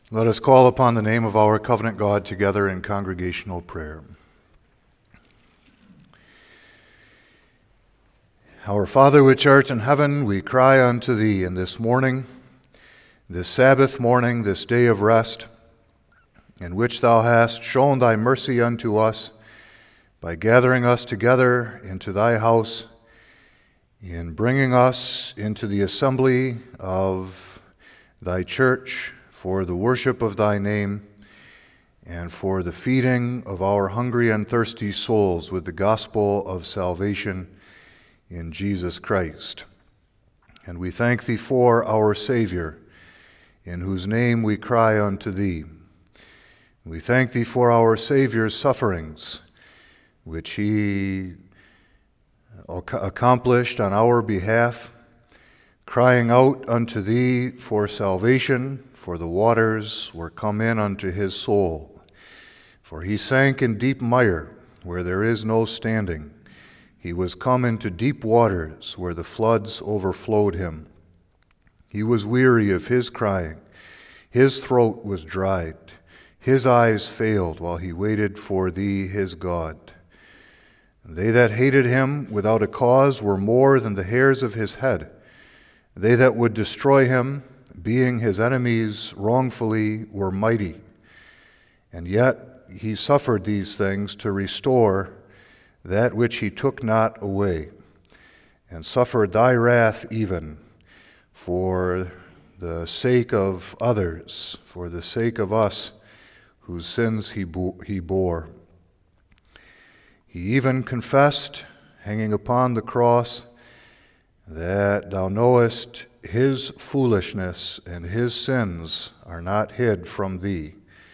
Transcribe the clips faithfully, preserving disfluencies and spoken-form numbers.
Let us call upon the name of our covenant God together in congregational prayer. Our Father which art in heaven, we cry unto thee in this morning, this Sabbath morning, this day of rest, in which thou hast shown thy mercy unto us by gathering us together into thy house, in bringing us into the assembly of thy church for the worship of thy name and for the feeding of our hungry and thirsty souls with the gospel of salvation in Jesus Christ. And we thank thee for our Savior, in whose name we cry unto thee. We thank thee for our Savior's sufferings, which he accomplished on our behalf, crying out unto thee for salvation, for the waters were come in unto his soul. For he sank in deep mire, where there is no standing. He was come into deep waters, where the floods overflowed him. He was weary of his crying. His throat was dried. His eyes failed while he waited for thee, his God. They that hated him without a cause were more than the hairs of his head. They that would destroy him, being his enemies wrongfully, were mighty. And yet he suffered these things to restore that which he took not away, and suffered thy wrath even for the sake of others, for the sake of us whose sins he bore. He even confessed, hanging upon the cross, that thou knowest his foolishness and his sins are not hid from thee,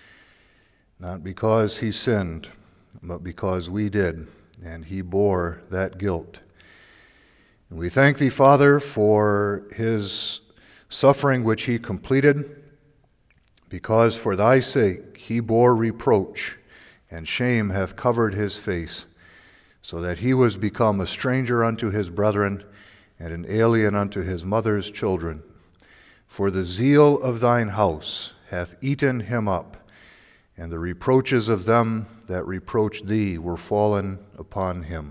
not because he sinned, but because we did, and he bore that guilt. And we thank thee, Father, for his suffering which he completed, because for thy sake he bore reproach, and shame hath covered his face, so that he was become a stranger unto his brethren, and an alien unto his mother's children. For the zeal of thine house hath eaten him up, and the reproaches of them that reproached thee were fallen upon him.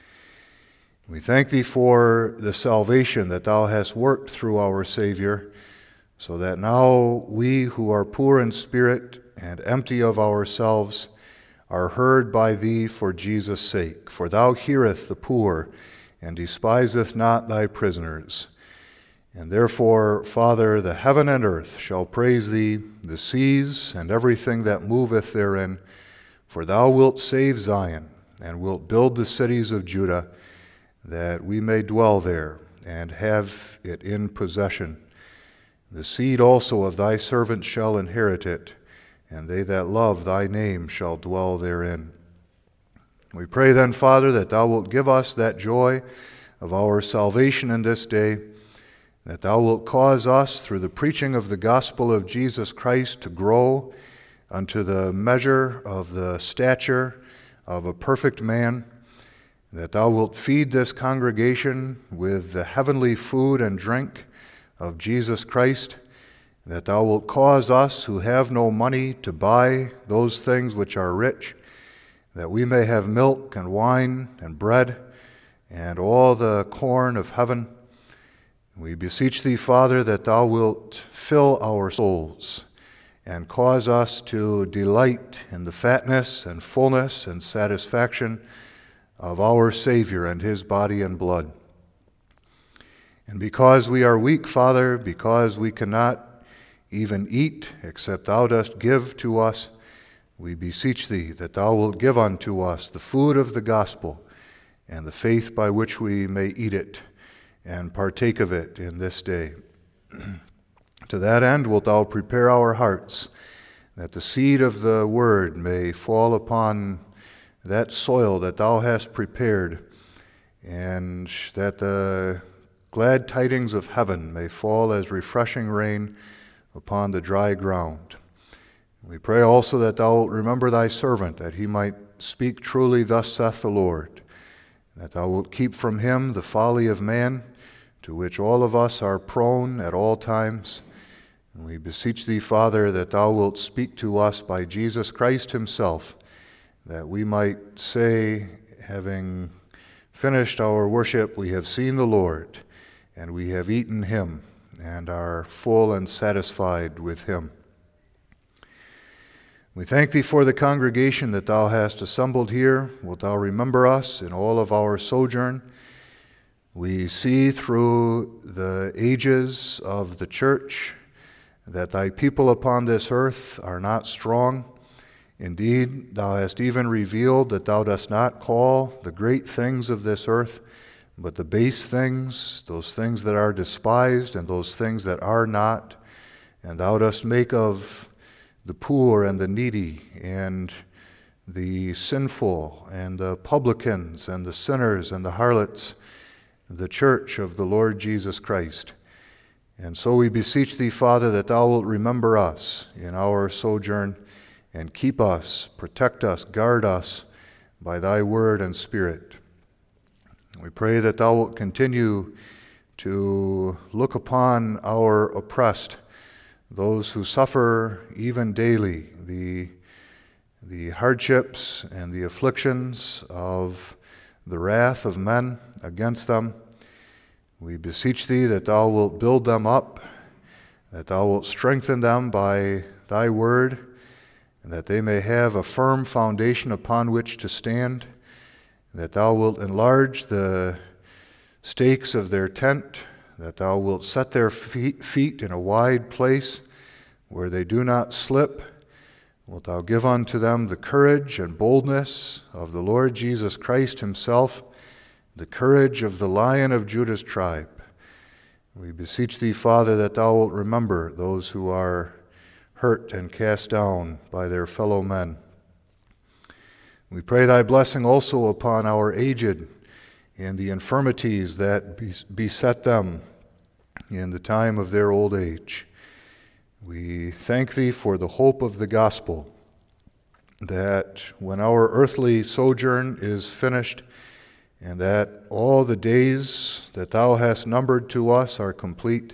We thank thee for the salvation that thou hast worked through our Savior, so that now we who are poor in spirit and empty of ourselves are heard by thee for Jesus' sake. For thou hearest the poor, and despiseth not thy prisoners. And therefore, Father, the heaven and earth shall praise thee, the seas and everything that moveth therein. For thou wilt save Zion, and wilt build the cities of Judah, that we may dwell there, and have it in possession. The seed also of thy servant shall inherit it, and they that love thy name shall dwell therein. We pray then, Father, that thou wilt give us that joy of our salvation in this day, that thou wilt cause us, through the preaching of the gospel of Jesus Christ, to grow unto the measure of the stature of a perfect man, that thou wilt feed this congregation with the heavenly food and drink of Jesus Christ, that thou wilt cause us who have no money to buy those things which are rich, that we may have milk and wine and bread and all the corn of heaven. We beseech thee, Father, that thou wilt fill our souls and cause us to delight in the fatness and fullness and satisfaction of our Savior and his body and blood. And because we are weak, Father, because we cannot even eat except thou dost give to us, we beseech thee that thou wilt give unto us the food of the gospel and the faith by which we may eat it and partake of it in this day. To that end wilt thou prepare our hearts, that the seed of the word may fall upon that soil that thou hast prepared, and that the glad tidings of heaven may fall as refreshing rain upon the dry ground. We pray also that thou wilt remember thy servant, that he might speak truly, thus saith the Lord, that thou wilt keep from him the folly of man, to which all of us are prone at all times. And we beseech thee, Father, that thou wilt speak to us by Jesus Christ himself, that we might say, having finished our worship, we have seen the Lord, and we have eaten him, and are full and satisfied with him. We thank thee for the congregation that thou hast assembled here. Wilt thou remember us in all of our sojourn? We see through the ages of the church that thy people upon this earth are not strong. Indeed, thou hast even revealed that thou dost not call the great things of this earth, but the base things, those things that are despised and those things that are not. And thou dost make of the poor and the needy and the sinful and the publicans and the sinners and the harlots the church of the Lord Jesus Christ. And so we beseech thee, Father, that thou wilt remember us in our sojourn and keep us, protect us, guard us by thy word and spirit. We pray that thou wilt continue to look upon our oppressed, those who suffer even daily the, the hardships and the afflictions of the wrath of men against them. We beseech thee that thou wilt build them up, that thou wilt strengthen them by thy word, and that they may have a firm foundation upon which to stand, that thou wilt enlarge the stakes of their tent, that thou wilt set their feet, feet in a wide place where they do not slip. Wilt thou give unto them the courage and boldness of the Lord Jesus Christ himself, the courage of the Lion of Judah's tribe. We beseech thee, Father, that thou wilt remember those who are hurt and cast down by their fellow men. We pray thy blessing also upon our aged and the infirmities that beset them in the time of their old age. We thank thee for the hope of the gospel, that when our earthly sojourn is finished, and that all the days that thou hast numbered to us are complete,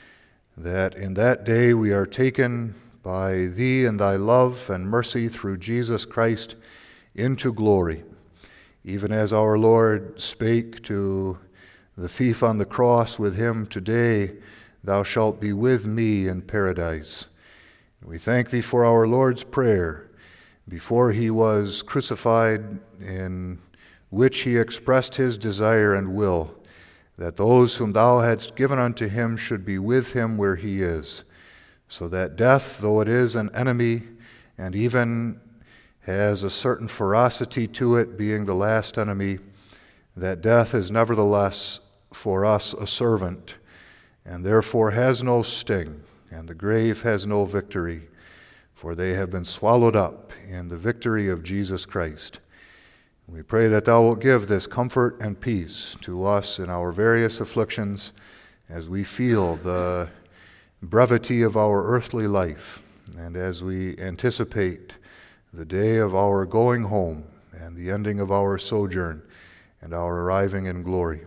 that in that day we are taken by thee and thy love and mercy through Jesus Christ into glory, even as our Lord spake to the thief on the cross with him, "Today thou shalt be with me in paradise." We thank thee for our Lord's prayer before he was crucified, in which he expressed his desire and will that those whom thou hadst given unto him should be with him where he is, so that death, though it is an enemy and even has a certain ferocity to it, being the last enemy, that death is nevertheless for us a servant, and therefore has no sting, and the grave has no victory, for they have been swallowed up in the victory of Jesus Christ. We pray that thou wilt give this comfort and peace to us in our various afflictions as we feel the brevity of our earthly life, and as we anticipate the day of our going home and the ending of our sojourn and our arriving in glory.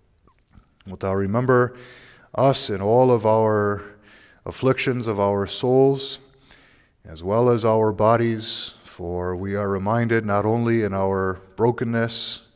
Wilt thou remember us in all of our afflictions of our souls, as well as our bodies, for we are reminded not only in our brokenness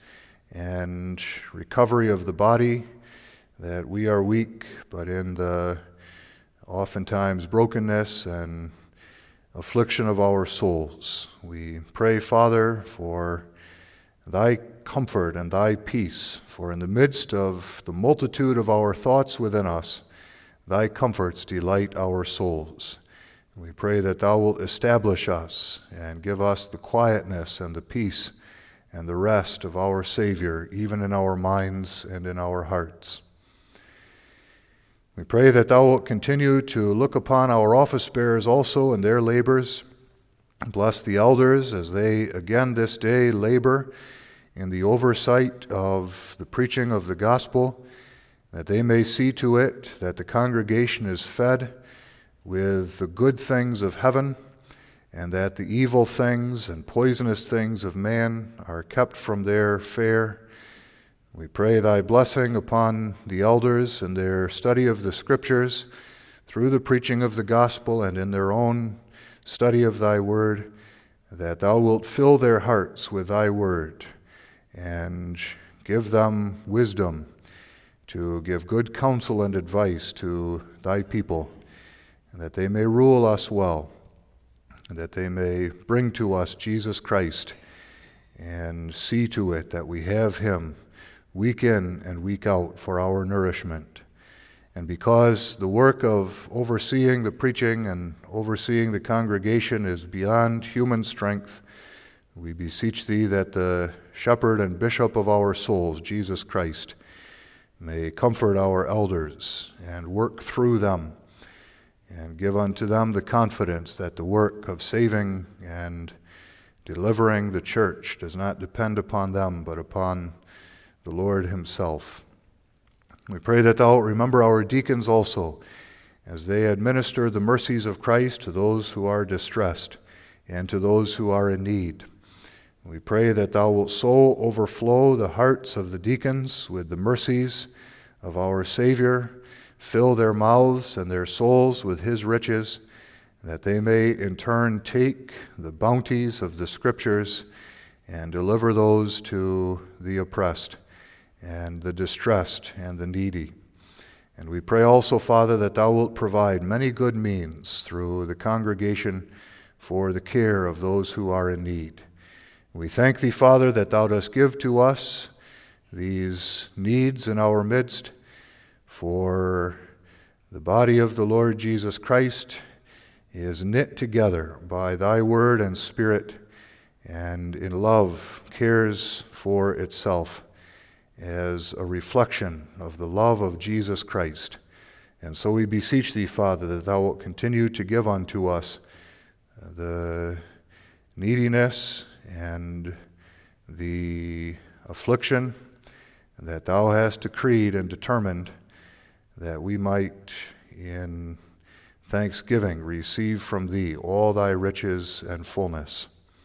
and recovery of the body that we are weak, but in the oftentimes brokenness and affliction of our souls. We pray, Father, for thy comfort and thy peace, for in the midst of the multitude of our thoughts within us, thy comforts delight our souls. We pray that thou wilt establish us and give us the quietness and the peace and the rest of our Savior, even in our minds and in our hearts. We pray that thou wilt continue to look upon our office bearers also in their labors. Bless the elders as they again this day labor in the oversight of the preaching of the gospel, that they may see to it that the congregation is fed with the good things of heaven, and that the evil things and poisonous things of man are kept from their fare. We pray thy blessing upon the elders and their study of the Scriptures, through the preaching of the gospel and in their own study of thy word, that thou wilt fill their hearts with thy word and give them wisdom to give good counsel and advice to thy people, and that they may rule us well, and that they may bring to us Jesus Christ and see to it that we have him week in and week out for our nourishment. And because the work of overseeing the preaching and overseeing the congregation is beyond human strength, we beseech thee that the shepherd and bishop of our souls, Jesus Christ, may comfort our elders and work through them and give unto them the confidence that the work of saving and delivering the church does not depend upon them but upon the Lord himself. We pray that thou remember our deacons also, as they administer the mercies of Christ to those who are distressed and to those who are in need. We pray that thou wilt so overflow the hearts of the deacons with the mercies of our Savior, fill their mouths and their souls with his riches, that they may in turn take the bounties of the Scriptures and deliver those to the oppressed and the distressed and the needy. And we pray also, Father, that thou wilt provide many good means through the congregation for the care of those who are in need. We thank thee, Father, that thou dost give to us these needs in our midst, for the body of the Lord Jesus Christ is knit together by thy word and spirit, and in love cares for itself as a reflection of the love of Jesus Christ. And so we beseech thee, Father, that thou wilt continue to give unto us the neediness and the affliction that thou hast decreed and determined, that we might in thanksgiving receive from thee all thy riches and fullness.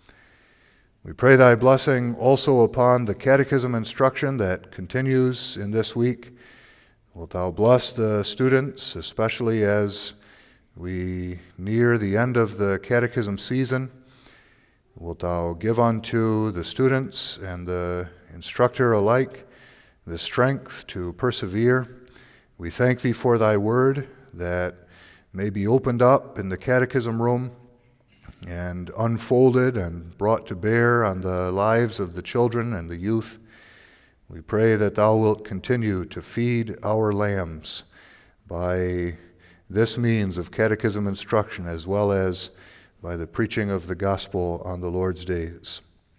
We pray thy blessing also upon the catechism instruction that continues in this week. Wilt thou bless the students, especially as we near the end of the catechism season. Wilt thou give unto the students and the instructor alike the strength to persevere. We thank thee for thy word that may be opened up in the catechism room and unfolded and brought to bear on the lives of the children and the youth. We pray that thou wilt continue to feed our lambs by this means of catechism instruction, as well as by the preaching of the gospel on the Lord's days.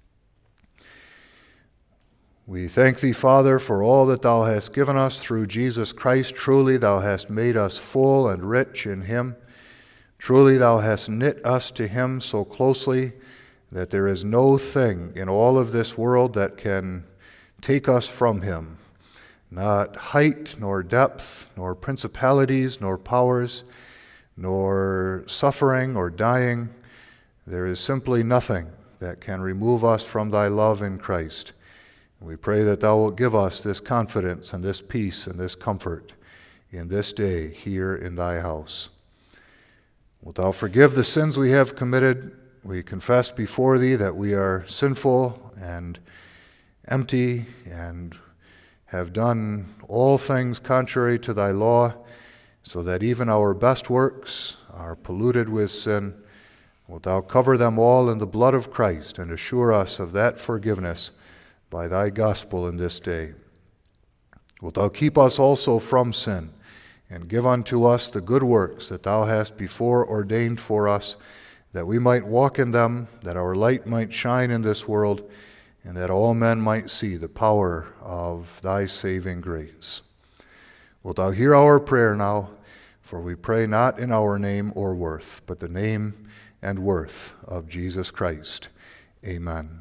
We thank thee, Father, for all that thou hast given us through Jesus Christ. Truly thou hast made us full and rich in him. Truly thou hast knit us to him so closely that there is no thing in all of this world that can take us from him. Not height, nor depth, nor principalities, nor powers, nor suffering or dying. There is simply nothing that can remove us from thy love in Christ. We pray that thou wilt give us this confidence and this peace and this comfort in this day here in thy house. Wilt thou forgive the sins we have committed? We confess before thee that we are sinful and empty and have done all things contrary to thy law, so that even our best works are polluted with sin. Wilt thou cover them all in the blood of Christ and assure us of that forgiveness by thy gospel in this day. Wilt thou keep us also from sin, and give unto us the good works that thou hast before ordained for us, that we might walk in them, that our light might shine in this world, and that all men might see the power of thy saving grace. Wilt thou hear our prayer now? For we pray not in our name or worth, but the name and worth of Jesus Christ. Amen.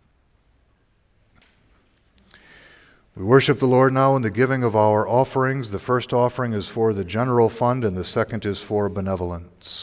We worship the Lord now in the giving of our offerings. The first offering is for the general fund, and the second is for benevolence.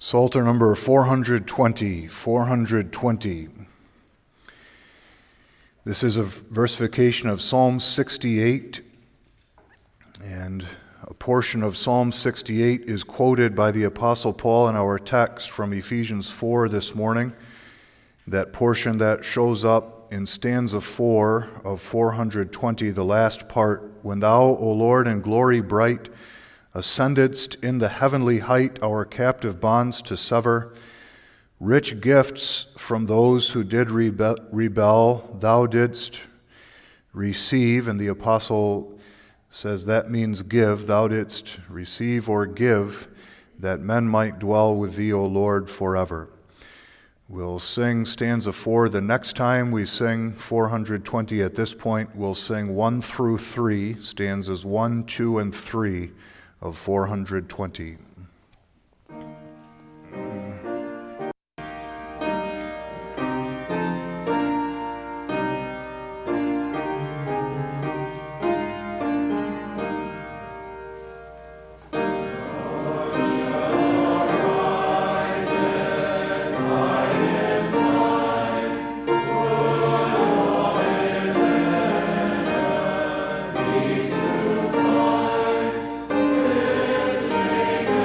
Psalter number four hundred twenty, four hundred twenty. This is a versification of Psalm sixty-eight, and a portion of Psalm sixty-eight is quoted by the Apostle Paul in our text from Ephesians four this morning. That portion that shows up in stanza four of four hundred twenty, the last part, when thou, O Lord, in glory bright, ascendedst in the heavenly height our captive bonds to sever, rich gifts from those who did rebe- rebel thou didst receive, and the apostle says that means give, thou didst receive or give, that men might dwell with thee, O Lord, forever. We'll sing stanza four. The next time we sing four hundred twenty at this point, we'll sing one through three, stanzas one, two, and three of four hundred twenty. Sing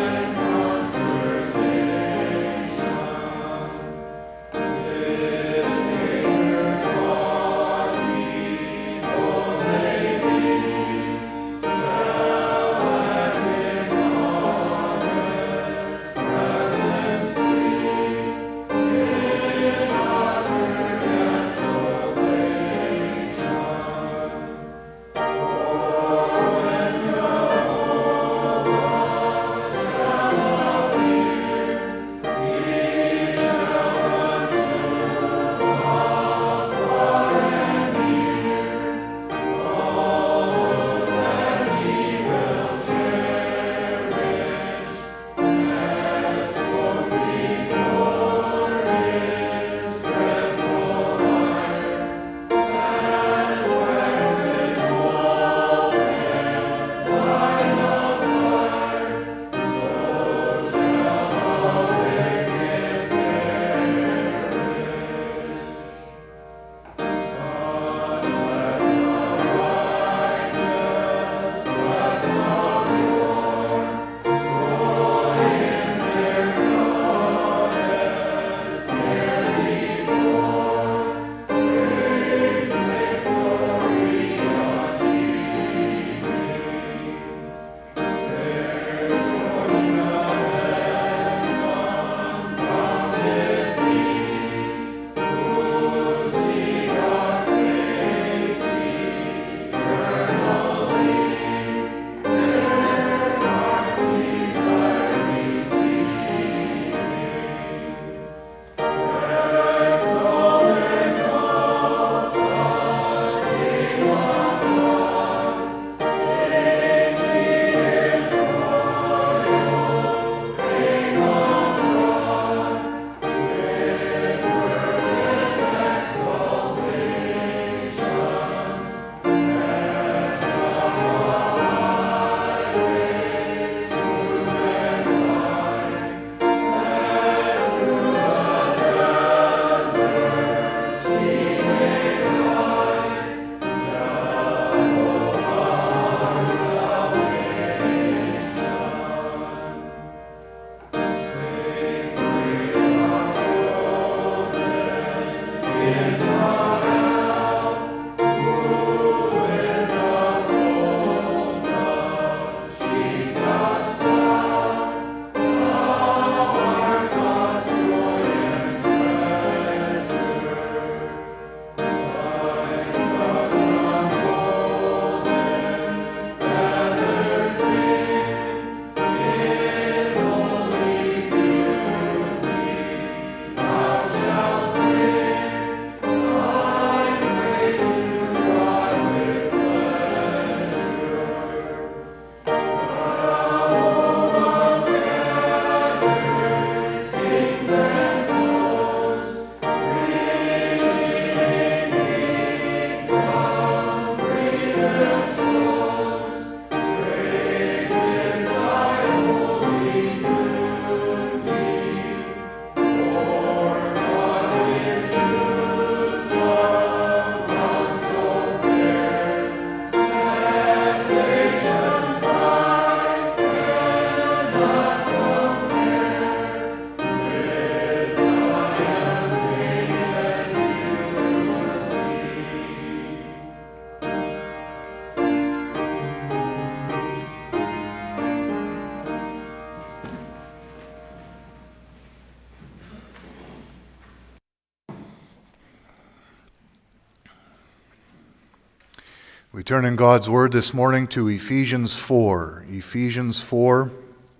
We turn in God's Word this morning to Ephesians four. Ephesians four.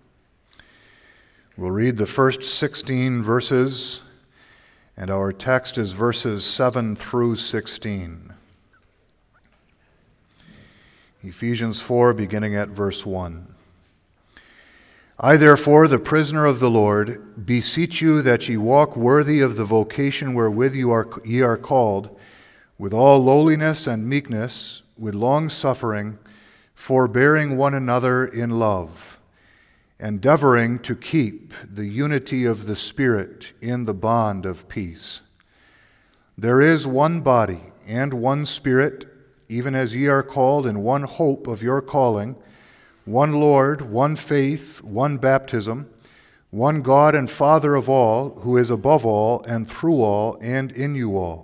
We'll read the first sixteen verses, and our text is verses seven through sixteen. Ephesians four, beginning at verse one. I, therefore, the prisoner of the Lord, beseech you that ye walk worthy of the vocation wherewith you are, ye are called, with all lowliness and meekness, with long-suffering, forbearing one another in love, endeavoring to keep the unity of the Spirit in the bond of peace. There is one body and one Spirit, even as ye are called in one hope of your calling, one Lord, one faith, one baptism, one God and Father of all, who is above all and through all and in you all.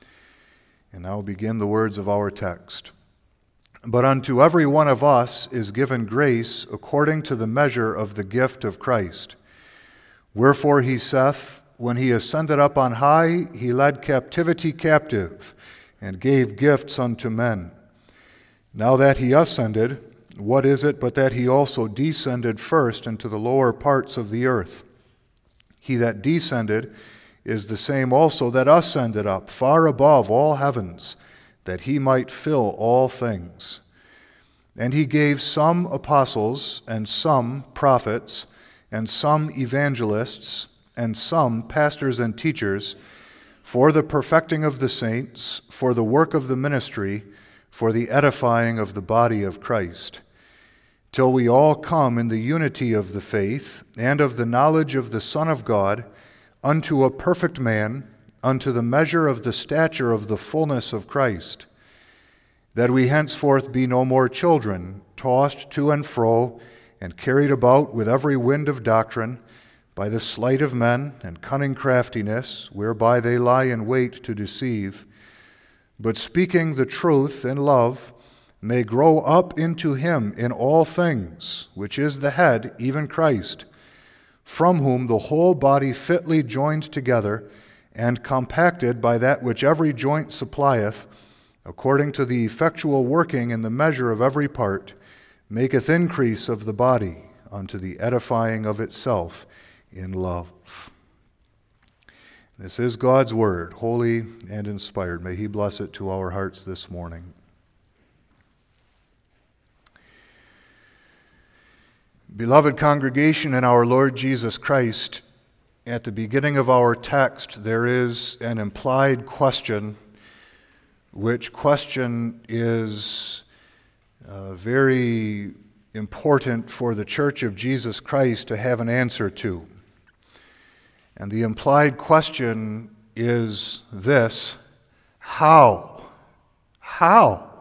And now begin the words of our text. But unto every one of us is given grace according to the measure of the gift of Christ. Wherefore he saith, when he ascended up on high, he led captivity captive, and gave gifts unto men. Now that he ascended, what is it but that he also descended first into the lower parts of the earth? He that descended is the same also that ascended up far above all heavens, that he might fill all things. And he gave some apostles, and some prophets, and some evangelists, and some pastors and teachers, for the perfecting of the saints, for the work of the ministry, for the edifying of the body of Christ, till we all come in the unity of the faith and of the knowledge of the Son of God, unto a perfect man, unto the measure of the stature of the fullness of Christ, that we henceforth be no more children, tossed to and fro, and carried about with every wind of doctrine, by the sleight of men and cunning craftiness, whereby they lie in wait to deceive, but speaking the truth in love, may grow up into him in all things, which is the head, even Christ, from whom the whole body fitly joined together and compacted by that which every joint supplieth, according to the effectual working in the measure of every part, maketh increase of the body unto the edifying of itself in love. This is God's word, holy and inspired. May he bless it to our hearts this morning. Beloved congregation in our Lord Jesus Christ, at the beginning of our text there is an implied question, which question is uh, very important for the Church of Jesus Christ to have an answer to. And the implied question is this: how? How?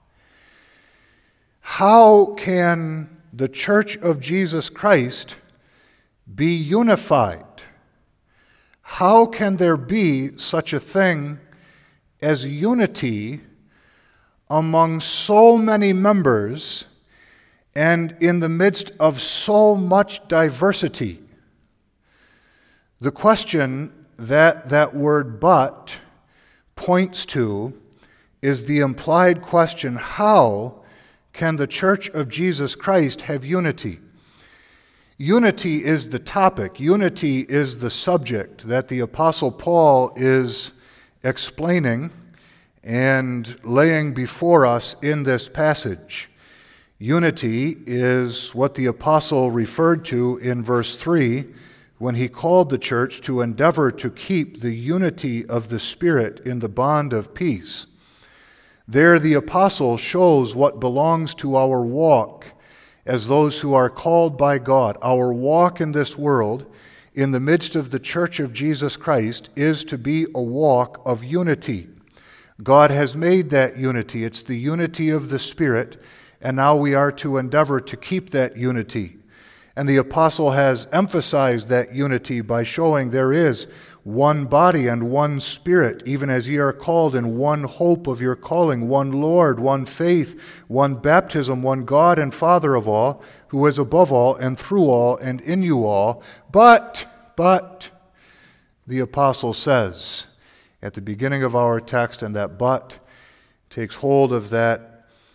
How can the Church of Jesus Christ be unified? How can there be such a thing as unity among so many members and in the midst of so much diversity? The question that that word "but" points to is the implied question: how can the Church of Jesus Christ have unity? Unity is the topic. Unity is the subject that the Apostle Paul is explaining and laying before us in this passage. Unity is what the apostle referred to in verse three when he called the church to endeavor to keep the unity of the Spirit in the bond of peace. There the apostle shows what belongs to our walk as those who are called by God. Our walk in this world, in the midst of the Church of Jesus Christ, is to be a walk of unity. God has made that unity. It's the unity of the Spirit, and now we are to endeavor to keep that unity. And the apostle has emphasized that unity by showing there is one body and one Spirit, even as ye are called in one hope of your calling, one Lord, one faith, one baptism, one God and Father of all, who is above all and through all and in you all. But, but, the apostle says at the beginning of our text, and that but takes hold of that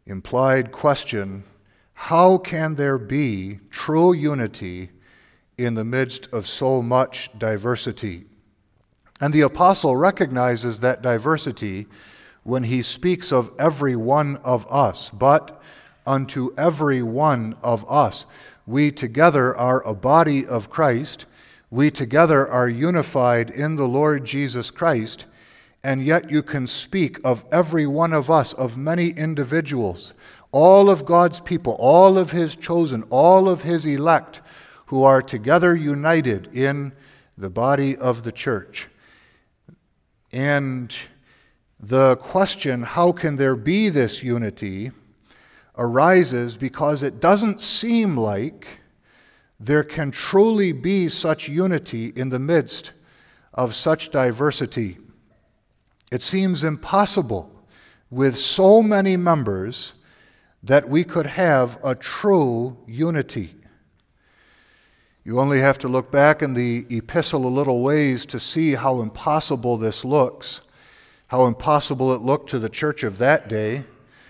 implied question, how can there be true unity in the midst of so much diversity? And the apostle recognizes that diversity when he speaks of every one of us. But unto every one of us, we together are a body of Christ. We together are unified in the Lord Jesus Christ. And yet you can speak of every one of us, of many individuals, all of God's people, all of His chosen, all of His elect, who are together united in the body of the church. And the question, how can there be this unity, arises because it doesn't seem like there can truly be such unity in the midst of such diversity. It seems impossible with so many members that we could have a true unity. You only have to look back in the epistle a little ways to see how impossible this looks, how impossible it looked to the church of that day.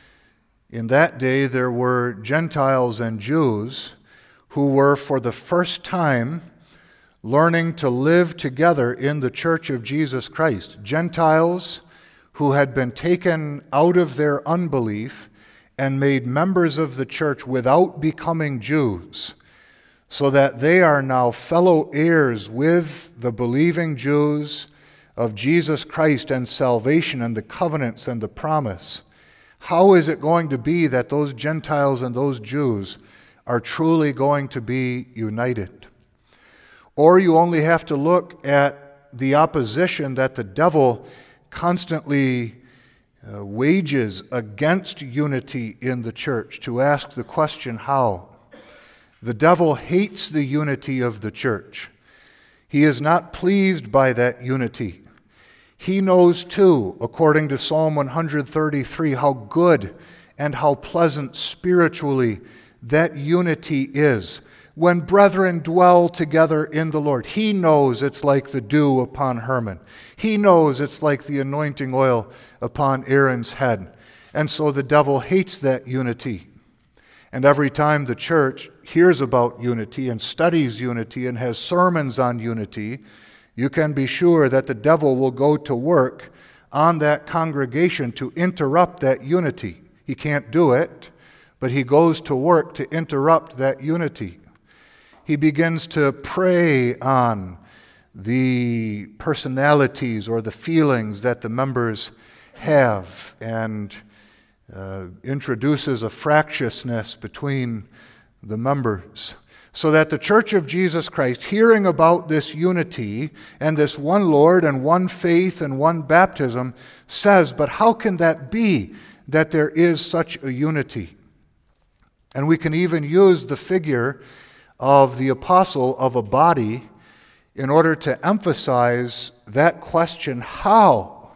In that day, there were Gentiles and Jews who were for the first time learning to live together in the church of Jesus Christ. Gentiles who had been taken out of their unbelief and made members of the church without becoming Jews, so that they are now fellow heirs with the believing Jews of Jesus Christ and salvation and the covenants and the promise. How is it going to be that those Gentiles and those Jews are truly going to be united? Or you only have to look at the opposition that the devil constantly uh, wages against unity in the church to ask the question, how? The devil hates the unity of the church. He is not pleased by that unity. He knows too, according to Psalm one thirty-three, how good and how pleasant spiritually that unity is. When brethren dwell together in the Lord, he knows it's like the dew upon Hermon. He knows it's like the anointing oil upon Aaron's head. And so the devil hates that unity. And every time the church hears about unity and studies unity and has sermons on unity, you can be sure that the devil will go to work on that congregation to interrupt that unity. He can't do it, but he goes to work to interrupt that unity. He begins to prey on the personalities or the feelings that the members have and uh, introduces a fractiousness between the members, so that the Church of Jesus Christ, hearing about this unity and this one Lord and one faith and one baptism, says, but how can that be that there is such a unity? And we can even use the figure of the apostle of a body in order to emphasize that question, how?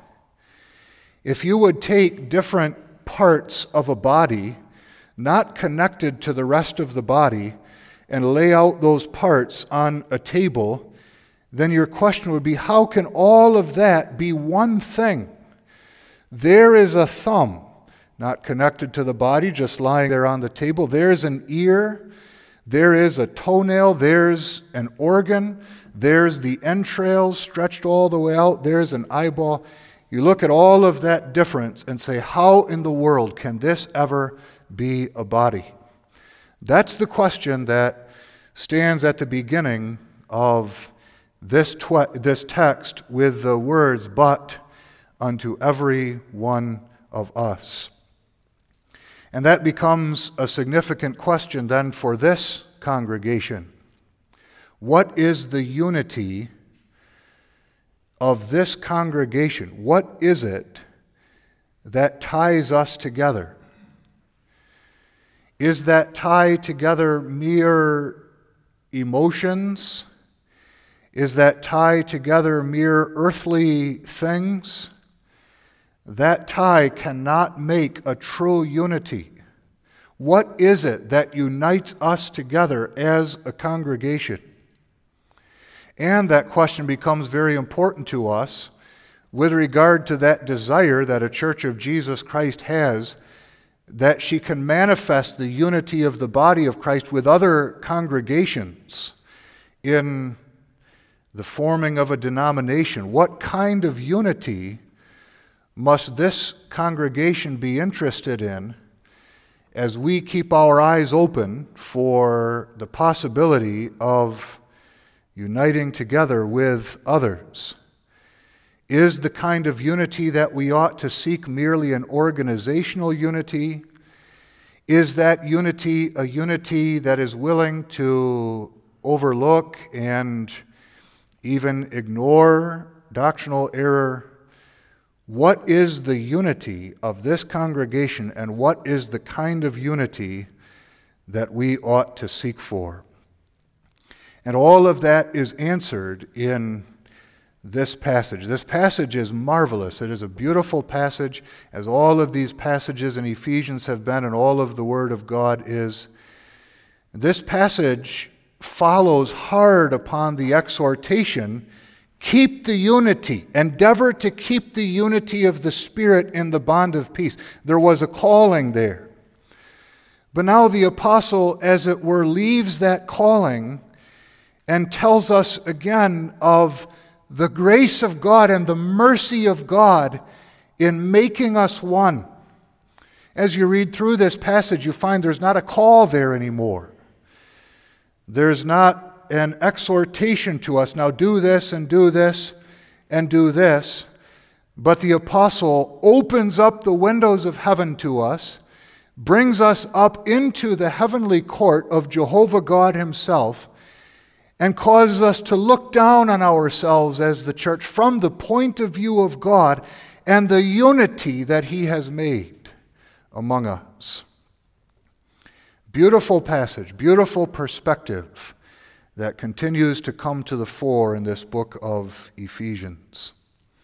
If you would take different parts of a body, not connected to the rest of the body, and lay out those parts on a table, then your question would be, how can all of that be one thing? There is a thumb, not connected to the body, just lying there on the table. There's an ear, there is a toenail, there's an organ, there's the entrails stretched all the way out, there's an eyeball. You look at all of that difference and say, how in the world can this ever be a body? That's the question that stands at the beginning of this, tw- this text with the words, but unto every one of us. And that becomes a significant question then for this congregation. What is the unity of this congregation? What is it that ties us together? Is that tie together mere emotions? Is that tie together mere earthly things? That tie cannot make a true unity. What is it that unites us together as a congregation? And that question becomes very important to us with regard to that desire that a Church of Jesus Christ has that she can manifest the unity of the body of Christ with other congregations in the forming of a denomination. What kind of unity must this congregation be interested in as we keep our eyes open for the possibility of uniting together with others? Is the kind of unity that we ought to seek merely an organizational unity? Is that unity a unity that is willing to overlook and even ignore doctrinal error? What is the unity of this congregation, and what is the kind of unity that we ought to seek for? And all of that is answered in this passage. This passage is marvelous. It is a beautiful passage, as all of these passages in Ephesians have been, and all of the Word of God is. This passage follows hard upon the exhortation, keep the unity, endeavor to keep the unity of the Spirit in the bond of peace. There was a calling there. But now the apostle, as it were, leaves that calling and tells us again of the grace of God and the mercy of God in making us one. As you read through this passage, you find there's not a call there anymore. There's not an exhortation to us, now do this and do this and do this. But the apostle opens up the windows of heaven to us, brings us up into the heavenly court of Jehovah God himself, and causes us to look down on ourselves as the church from the point of view of God and the unity that he has made among us. Beautiful passage, beautiful perspective that continues to come to the fore in this book of Ephesians.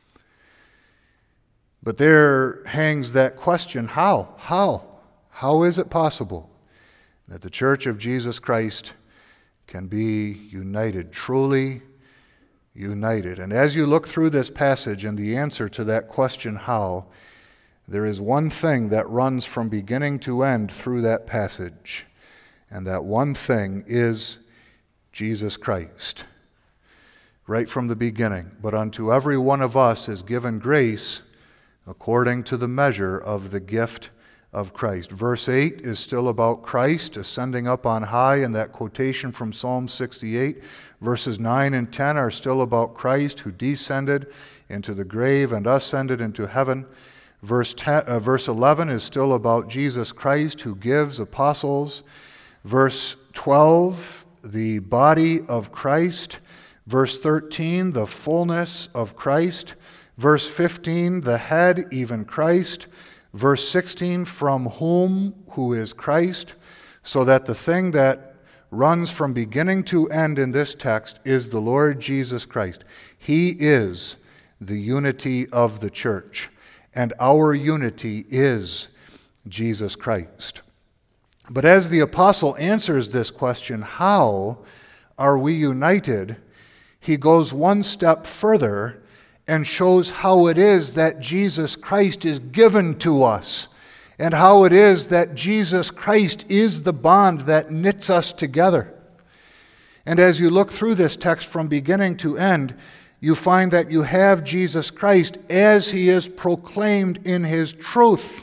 But there hangs that question, how? How? How is it possible that the church of Jesus Christ can be united, truly united? And as you look through this passage and the answer to that question, how, there is one thing that runs from beginning to end through that passage, and that one thing is Jesus Christ. Right from the beginning, but unto every one of us is given grace according to the measure of the gift of Christ. Verse eight is still about Christ ascending up on high in that quotation from Psalm sixty-eight. Verses nine and ten are still about Christ who descended into the grave and ascended into heaven. Verse ten, uh, verse eleven is still about Jesus Christ who gives apostles. Verse twelve, the body of Christ. Verse thirteen, the fullness of Christ. Verse fifteen, the head, even Christ. Verse sixteen, from whom, who is Christ, so that the thing that runs from beginning to end in this text is the Lord Jesus Christ. He is the unity of the church, and our unity is Jesus Christ. But as the apostle answers this question, how are we united? He goes one step further and shows how it is that Jesus Christ is given to us, and how it is that Jesus Christ is the bond that knits us together. And as you look through this text from beginning to end, you find that you have Jesus Christ as he is proclaimed in his truth,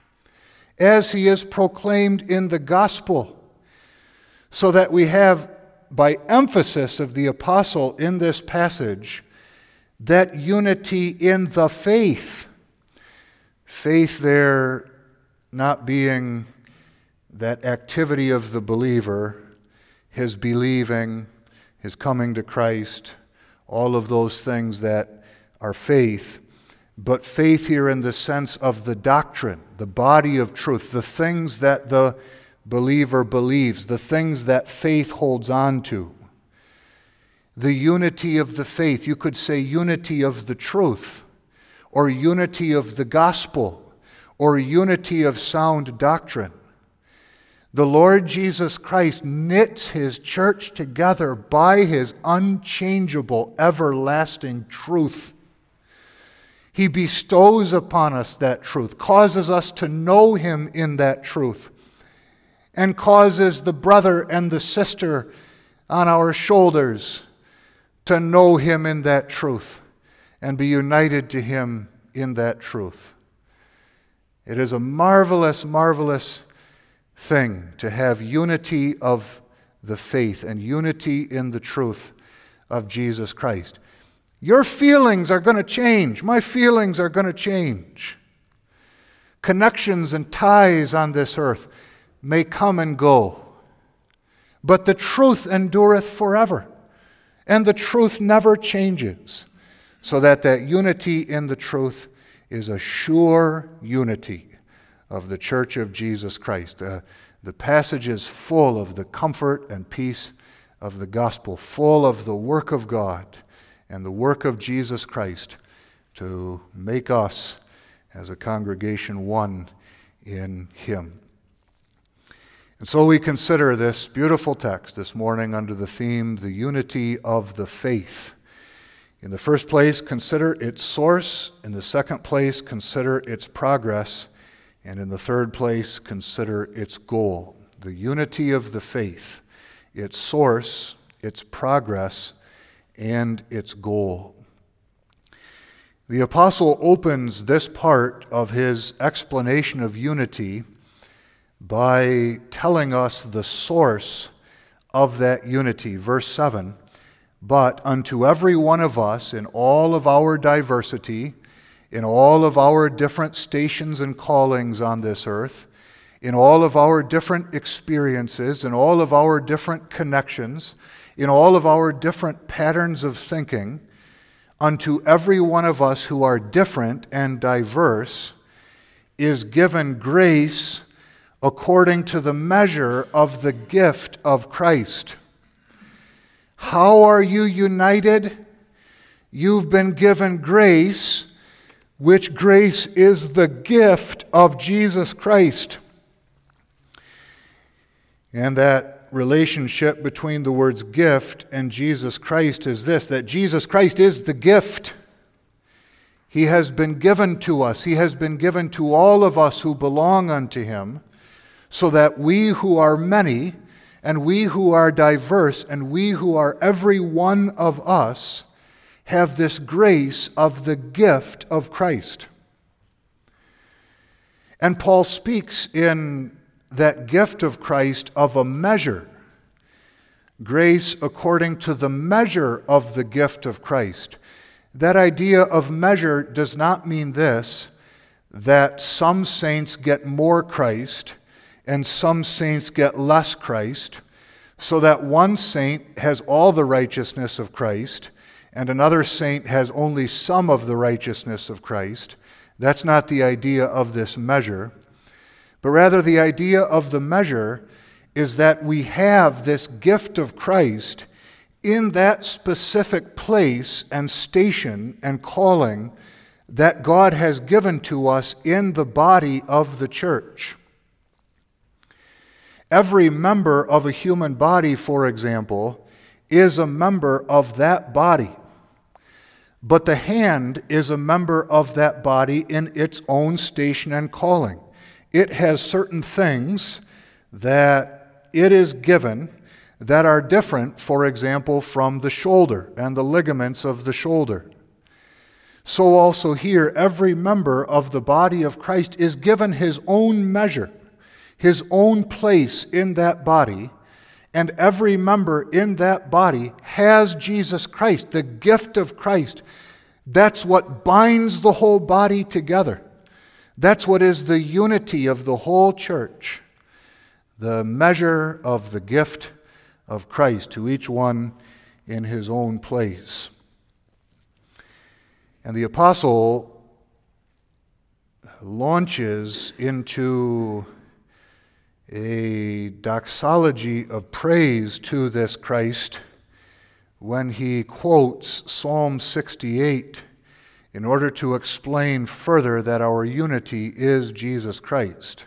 as he is proclaimed in the gospel, so that we have, by emphasis of the apostle in this passage, that unity in the faith. Faith there not being that activity of the believer, his believing, his coming to Christ, all of those things that are faith, but faith here in the sense of the doctrine, the body of truth, the things that the believer believes, the things that faith holds on to. The unity of the faith, you could say unity of the truth, or unity of the gospel, or unity of sound doctrine. The Lord Jesus Christ knits his church together by his unchangeable, everlasting truth. He bestows upon us that truth, causes us to know Him in that truth, and causes the brother and the sister on our shoulders to know Him in that truth and be united to Him in that truth. It is a marvelous, marvelous thing to have unity of the faith and unity in the truth of Jesus Christ. Your feelings are going to change. My feelings are going to change. Connections and ties on this earth may come and go, but the truth endureth forever, and the truth never changes, so that that unity in the truth is a sure unity of the Church of Jesus Christ. Uh, the passage is full of the comfort and peace of the gospel, full of the work of God and the work of Jesus Christ to make us as a congregation one in Him. And so we consider this beautiful text this morning under the theme, the unity of the faith. In the first place, consider its source. In the second place, consider its progress. And in the third place, consider its goal. The unity of the faith, its source, its progress, and its goal. The apostle opens this part of his explanation of unity by telling us the source of that unity. Verse seven, "But unto every one of us in all of our diversity, in all of our different stations and callings on this earth, in all of our different experiences, in all of our different connections, in all of our different patterns of thinking, unto every one of us who are different and diverse, is given grace according to the measure of the gift of Christ." How are you united? You've been given grace, which grace is the gift of Jesus Christ. And that relationship between the words gift and Jesus Christ is this, that Jesus Christ is the gift. He has been given to us. He has been given to all of us who belong unto Him, so that we who are many, and we who are diverse, and we who are every one of us, have this grace of the gift of Christ. And Paul speaks in that gift of Christ of a measure. Grace according to the measure of the gift of Christ. That idea of measure does not mean this, that some saints get more Christ and some saints get less Christ, so that one saint has all the righteousness of Christ and another saint has only some of the righteousness of Christ. That's not the idea of this measure. But rather the idea of the measure is that we have this gift of Christ in that specific place and station and calling that God has given to us in the body of the church. Every member of a human body, for example, is a member of that body. But the hand is a member of that body in its own station and calling. It has certain things that it is given that are different, for example, from the shoulder and the ligaments of the shoulder. So also here, every member of the body of Christ is given his own measure, his own place in that body, and every member in that body has Jesus Christ, the gift of Christ. That's what binds the whole body together. That's what is the unity of the whole church, the measure of the gift of Christ to each one in his own place. And the apostle launches into a doxology of praise to this Christ when he quotes Psalm sixty-eight in order to explain further that our unity is Jesus Christ.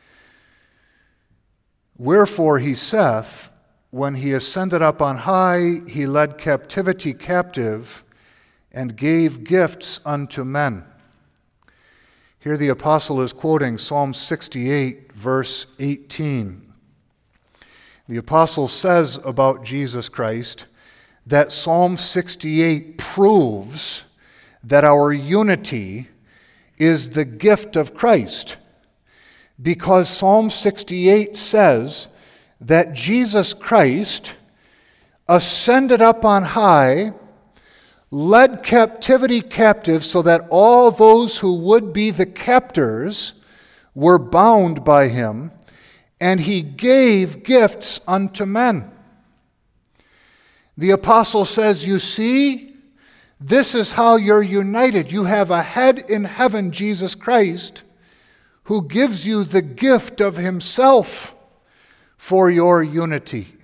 Wherefore he saith, when he ascended up on high, he led captivity captive and gave gifts unto men. Here the apostle is quoting Psalm sixty-eight, verse eighteen. The apostle says about Jesus Christ that Psalm sixty-eight proves that our unity is the gift of Christ, because Psalm sixty-eight says that Jesus Christ ascended up on high, led captivity captive, so that all those who would be the captors were bound by him, and he gave gifts unto men. The apostle says, you see, this is how you're united. You have a head in heaven, Jesus Christ, who gives you the gift of himself for your unity.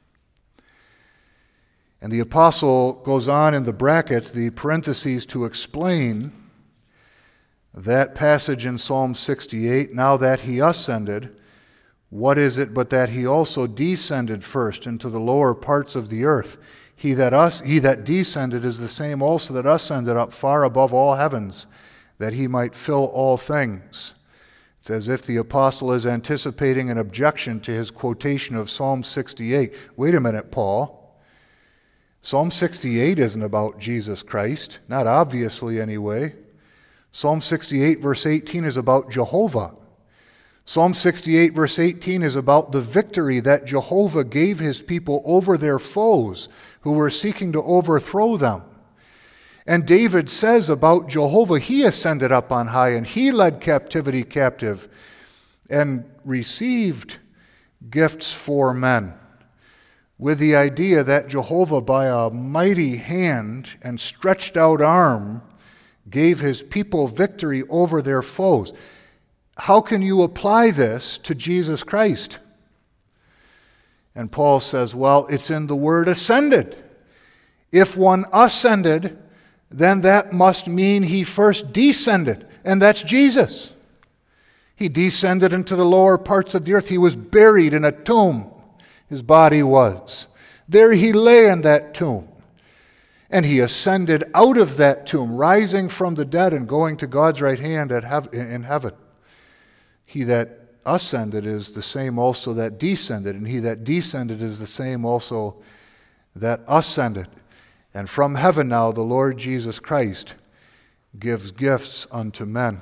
And the apostle goes on in the brackets, the parentheses, to explain that passage in Psalm sixty-eight. Now that he ascended, what is it but that he also descended first into the lower parts of the earth? He that, us, he that descended is the same also that ascended up far above all heavens, that he might fill all things. It's as if the apostle is anticipating an objection to his quotation of Psalm sixty-eight. Wait a minute, Paul. Psalm sixty-eight isn't about Jesus Christ, not obviously anyway. Psalm sixty-eight verse eighteen is about Jehovah. Psalm sixty-eight verse eighteen is about the victory that Jehovah gave his people over their foes who were seeking to overthrow them. And David says about Jehovah, he ascended up on high and he led captivity captive and received gifts for men, with the idea that Jehovah, by a mighty hand and stretched out arm, gave his people victory over their foes. How can you apply this to Jesus Christ? And Paul says, well, it's in the word ascended. If one ascended, then that must mean he first descended, and that's Jesus. He descended into the lower parts of the earth. He was buried in a tomb. His body was. There he lay in that tomb. And he ascended out of that tomb, rising from the dead and going to God's right hand at hev- in heaven. He that ascended is the same also that descended, and he that descended is the same also that ascended. And from heaven now the Lord Jesus Christ gives gifts unto men.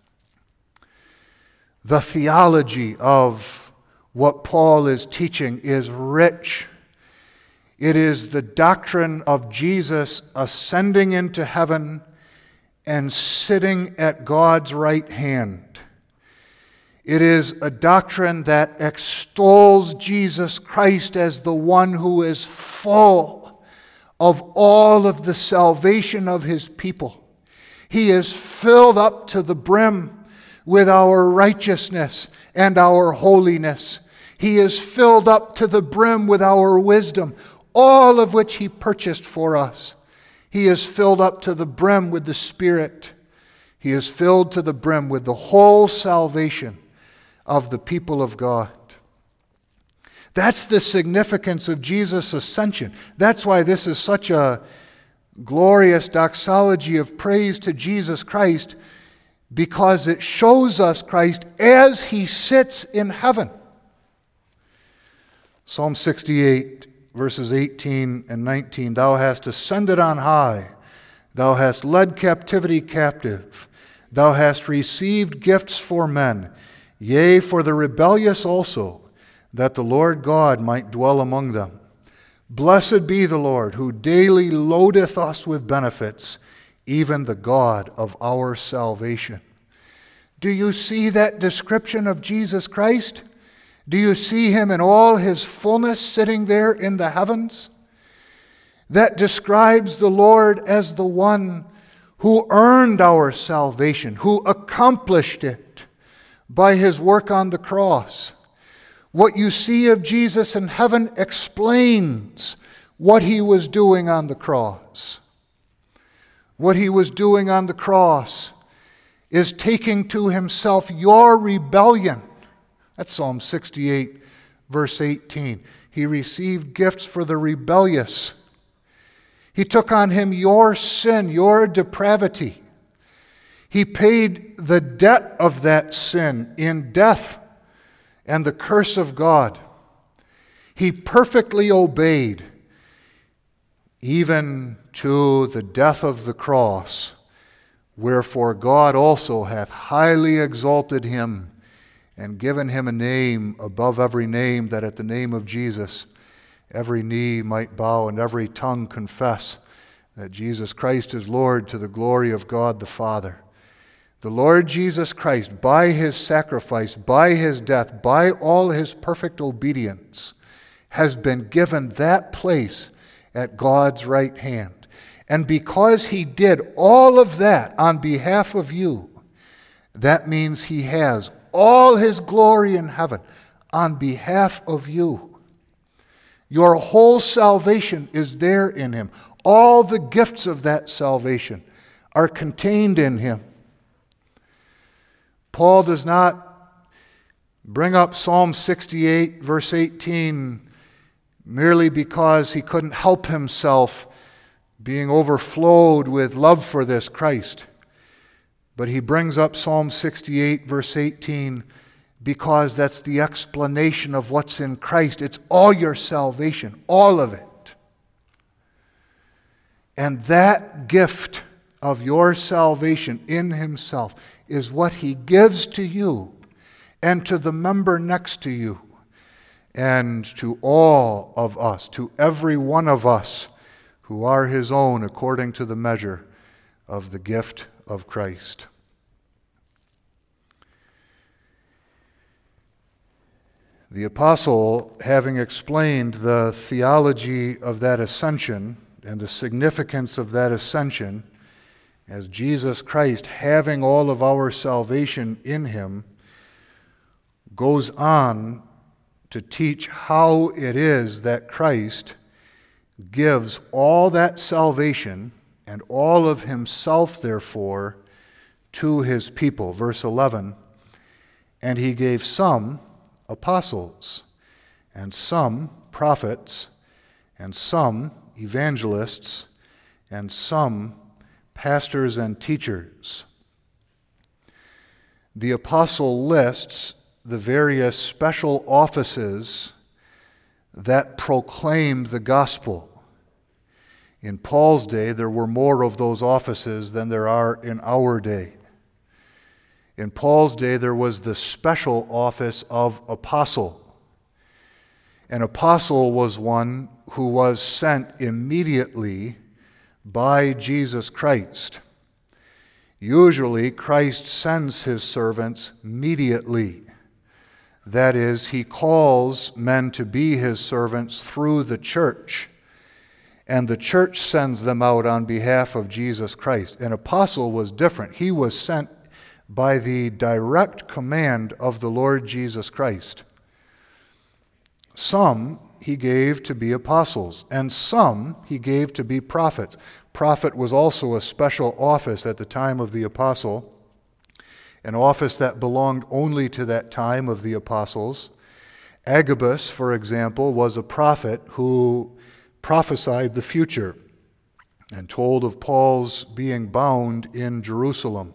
The theology of what Paul is teaching is rich. It is the doctrine of Jesus ascending into heaven and sitting at God's right hand. It is a doctrine that extols Jesus Christ as the one who is full of all of the salvation of his people. He is filled up to the brim with our righteousness and our holiness. He is filled up to the brim with our wisdom, all of which he purchased for us. He is filled up to the brim with the Spirit. He is filled to the brim with the whole salvation of the people of God. That's the significance of Jesus' ascension. That's why this is such a glorious doxology of praise to Jesus Christ, because it shows us Christ as he sits in heaven. Psalm sixty-eight, verses eighteen and nineteen. Thou hast ascended on high. Thou hast led captivity captive. Thou hast received gifts for men, yea, for the rebellious also, that the Lord God might dwell among them. Blessed be the Lord, who daily loadeth us with benefits, even the God of our salvation. Do you see that description of Jesus Christ? Do you see him in all his fullness sitting there in the heavens? That describes the Lord as the one who earned our salvation, who accomplished it by his work on the cross. What you see of Jesus in heaven explains what he was doing on the cross. What he was doing on the cross is taking to himself your rebellion. That's Psalm sixty-eight, verse eighteen. He received gifts for the rebellious. He took on him your sin, your depravity. He paid the debt of that sin in death and the curse of God. He perfectly obeyed, even to the death of the cross, wherefore God also hath highly exalted him and given him a name above every name, that at the name of Jesus every knee might bow and every tongue confess that Jesus Christ is Lord, to the glory of God the Father. The Lord Jesus Christ, by his sacrifice, by his death, by all his perfect obedience, has been given that place at God's right hand. And because he did all of that on behalf of you, that means he has all his glory in heaven on behalf of you. Your whole salvation is there in him. All the gifts of that salvation are contained in him. Paul does not bring up Psalm sixty-eight, verse eighteen, merely because he couldn't help himself being overflowed with love for this Christ. But he brings up Psalm sixty-eight, verse eighteen, because that's the explanation of what's in Christ. It's all your salvation, all of it. And that gift of your salvation in himself is what he gives to you and to the member next to you and to all of us, to every one of us who are his own according to the measure of the gift of Christ. The apostle, having explained the theology of that ascension and the significance of that ascension, as Jesus Christ, having all of our salvation in him, goes on to teach how it is that Christ gives all that salvation and all of himself, therefore, to his people. Verse eleven, and he gave some apostles, and some prophets, and some evangelists, and some pastors and teachers. The apostle lists the various special offices that proclaimed the gospel. In Paul's day, there were more of those offices than there are in our day. In Paul's day, there was the special office of apostle. An apostle was one who was sent immediately by Jesus Christ. Usually, Christ sends his servants immediately. That is, he calls men to be his servants through the church, and the church sends them out on behalf of Jesus Christ. An apostle was different. He was sent by the direct command of the Lord Jesus Christ. Some he gave to be apostles, and some he gave to be prophets. Prophet was also a special office at the time of the apostle, an office that belonged only to that time of the apostles. Agabus, for example, was a prophet who prophesied the future and told of Paul's being bound in Jerusalem.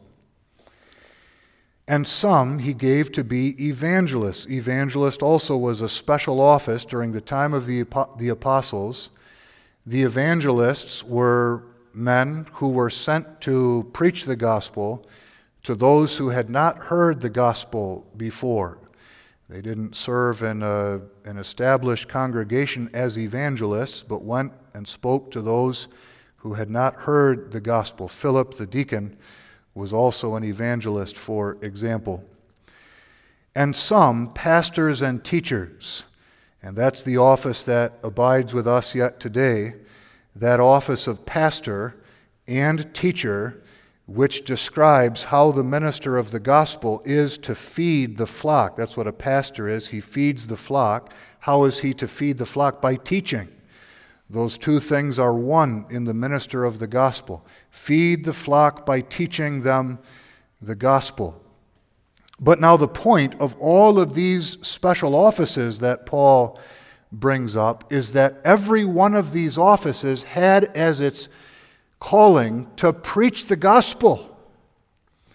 And some he gave to be evangelists. Evangelist also was a special office during the time of the, the apostles. The evangelists were men who were sent to preach the gospel to those who had not heard the gospel before. They didn't serve in a, an established congregation as evangelists, but went and spoke to those who had not heard the gospel. Philip the deacon was also an evangelist, for example. And some pastors and teachers, and that's the office that abides with us yet today, that office of pastor and teacher, which describes how the minister of the gospel is to feed the flock. That's what a pastor is. He feeds the flock. How is he to feed the flock? By teaching. Those two things are one in the minister of the gospel. Feed the flock by teaching them the gospel. But now the point of all of these special offices that Paul brings up is that every one of these offices had as its calling to preach the gospel.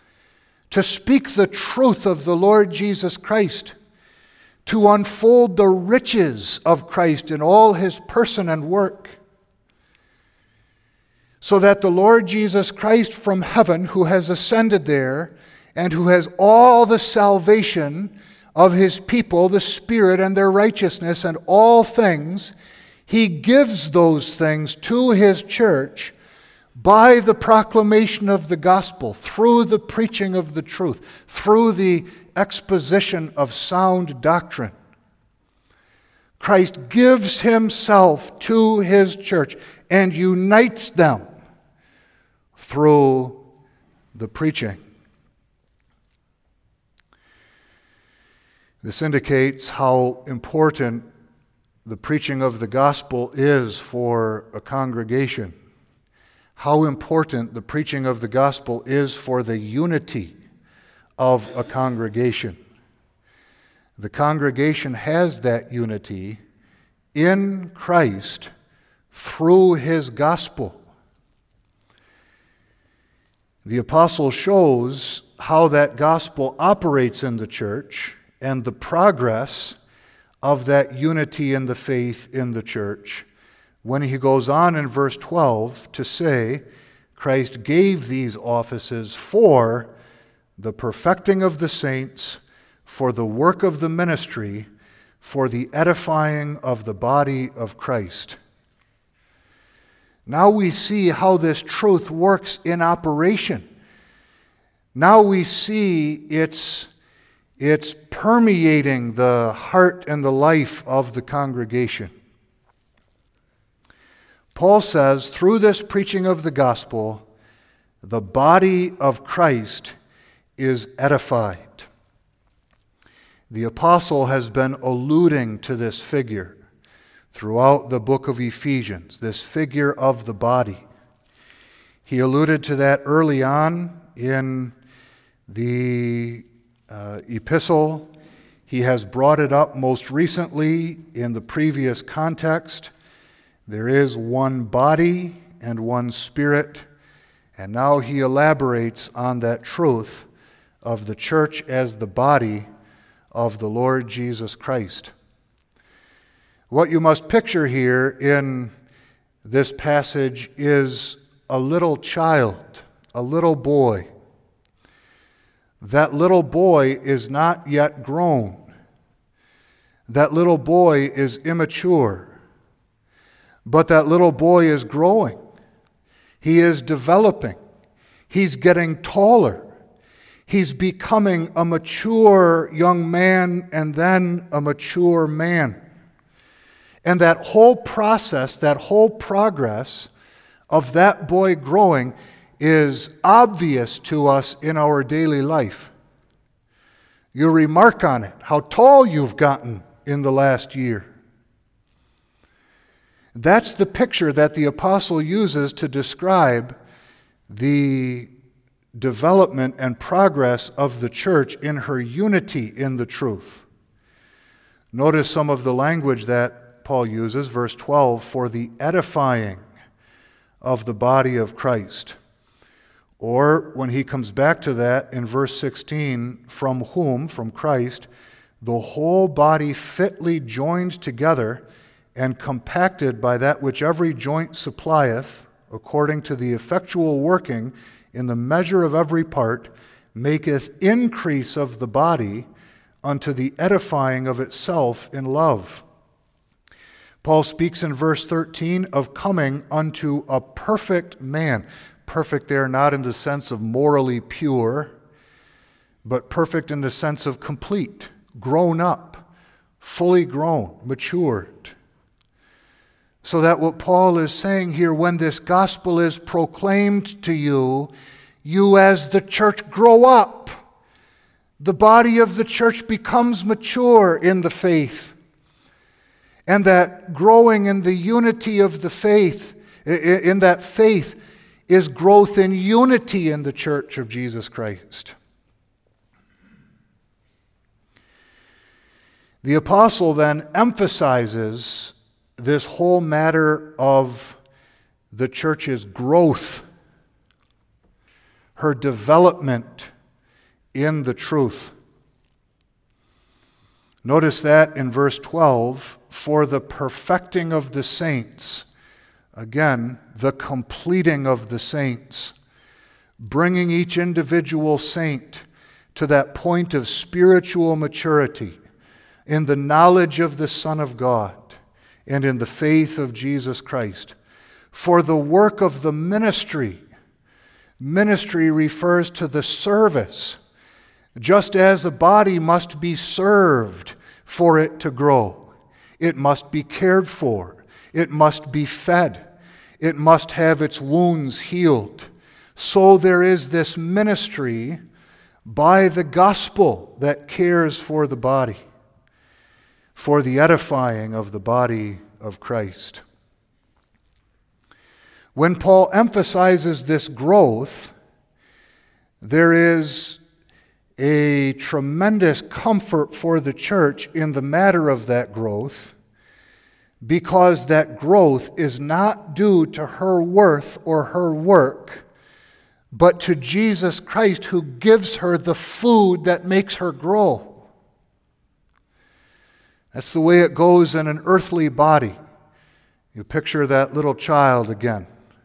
to speak the truth of the Lord Jesus Christ, to unfold the riches of Christ in all his person and work, so that the Lord Jesus Christ from heaven, who has ascended there and who has all the salvation of his people, the Spirit and their righteousness and all things, he gives those things to his church by the proclamation of the gospel, through the preaching of the truth, through the exposition of sound doctrine. Christ gives himself to his church and unites them through the preaching. This indicates how important the preaching of the gospel is for a congregation. How important the preaching of the gospel is for the unity of a congregation. The congregation has that unity in Christ through his gospel. The apostle shows how that gospel operates in the church and the progress of that unity in the faith in the church when he goes on in verse twelve to say, Christ gave these offices for the perfecting of the saints, for the work of the ministry, for the edifying of the body of Christ. Now we see how this truth works in operation. Now we see it's, it's permeating the heart and the life of the congregation. Paul says, through this preaching of the gospel, the body of Christ is edified. The apostle has been alluding to this figure throughout the book of Ephesians, this figure of the body. He alluded to that early on in the uh, epistle. He has brought it up most recently in the previous context. There is one body and one spirit, and now he elaborates on that truth of the church as the body of the Lord Jesus Christ. What you must picture here in this passage is a little child, a little boy. That little boy is not yet grown. That little boy is immature. But that little boy is growing. He is developing. He's getting taller. He's becoming a mature young man and then a mature man. And that whole process, that whole progress of that boy growing is obvious to us in our daily life. You remark on it, how tall you've gotten in the last year. That's the picture that the apostle uses to describe the development and progress of the church in her unity in the truth. Notice some of the language that Paul uses, verse twelve, for the edifying of the body of Christ. Or when he comes back to that in verse sixteen, from whom, from Christ, the whole body fitly joined together and compacted by that which every joint supplieth, according to the effectual working in the measure of every part, maketh increase of the body unto the edifying of itself in love. Paul speaks in verse thirteen of coming unto a perfect man. Perfect there not in the sense of morally pure, but perfect in the sense of complete, grown up, fully grown, matured. So that what Paul is saying here, when this gospel is proclaimed to you, you as the church grow up. The body of the church becomes mature in the faith. And that growing in the unity of the faith, in that faith, is growth in unity in the church of Jesus Christ. The apostle then emphasizes this whole matter of the church's growth, her development in the truth. Notice that in verse twelve, for the perfecting of the saints, again, the completing of the saints, bringing each individual saint to that point of spiritual maturity in the knowledge of the Son of God and in the faith of Jesus Christ. For the work of the ministry, ministry refers to the service, just as a body must be served for it to grow. It must be cared for. It must be fed. It must have its wounds healed. So there is this ministry by the gospel that cares for the body, for the edifying of the body of Christ. When Paul emphasizes this growth, there is a tremendous comfort for the church in the matter of that growth, because that growth is not due to her worth or her work, but to Jesus Christ, who gives her the food that makes her grow. That's the way it goes in an earthly body. You picture that little child again.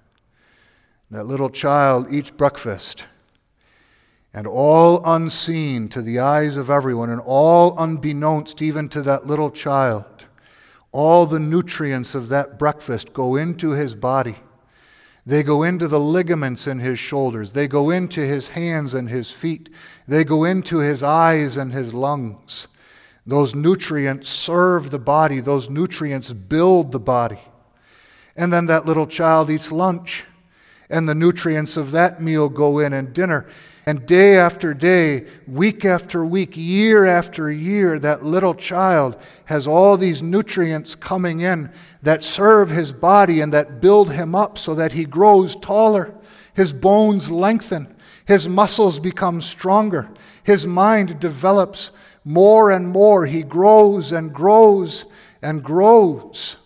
That little child eats breakfast, and all unseen to the eyes of everyone, and all unbeknownst even to that little child, all the nutrients of that breakfast go into his body. They go into the ligaments in his shoulders. They go into his hands and his feet. They go into his eyes and his lungs. Those nutrients serve the body. Those nutrients build the body. And then that little child eats lunch, and the nutrients of that meal go in, and dinner. And day after day, week after week, year after year, that little child has all these nutrients coming in that serve his body and that build him up so that he grows taller. His bones lengthen. His muscles become stronger. His mind develops more and more. He grows and grows and grows.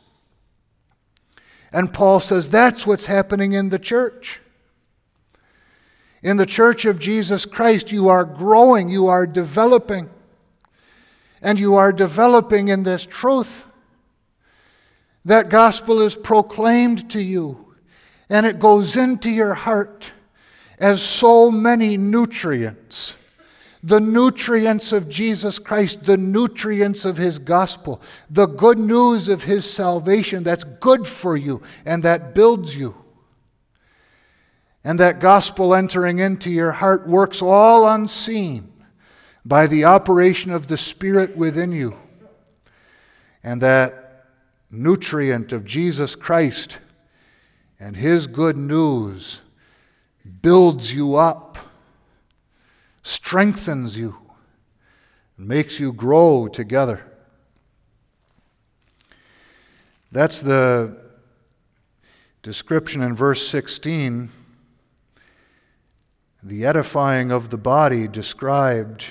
And Paul says that's what's happening in the church. In the church of Jesus Christ, you are growing, you are developing, and you are developing in this truth. That gospel is proclaimed to you, and it goes into your heart as so many nutrients. The nutrients of Jesus Christ, the nutrients of His gospel, the good news of His salvation that's good for you and that builds you. And that gospel entering into your heart works all unseen by the operation of the Spirit within you. And that nutrient of Jesus Christ and His good news builds you up, strengthens you, and makes you grow together. That's the description in verse sixteen. The edifying of the body described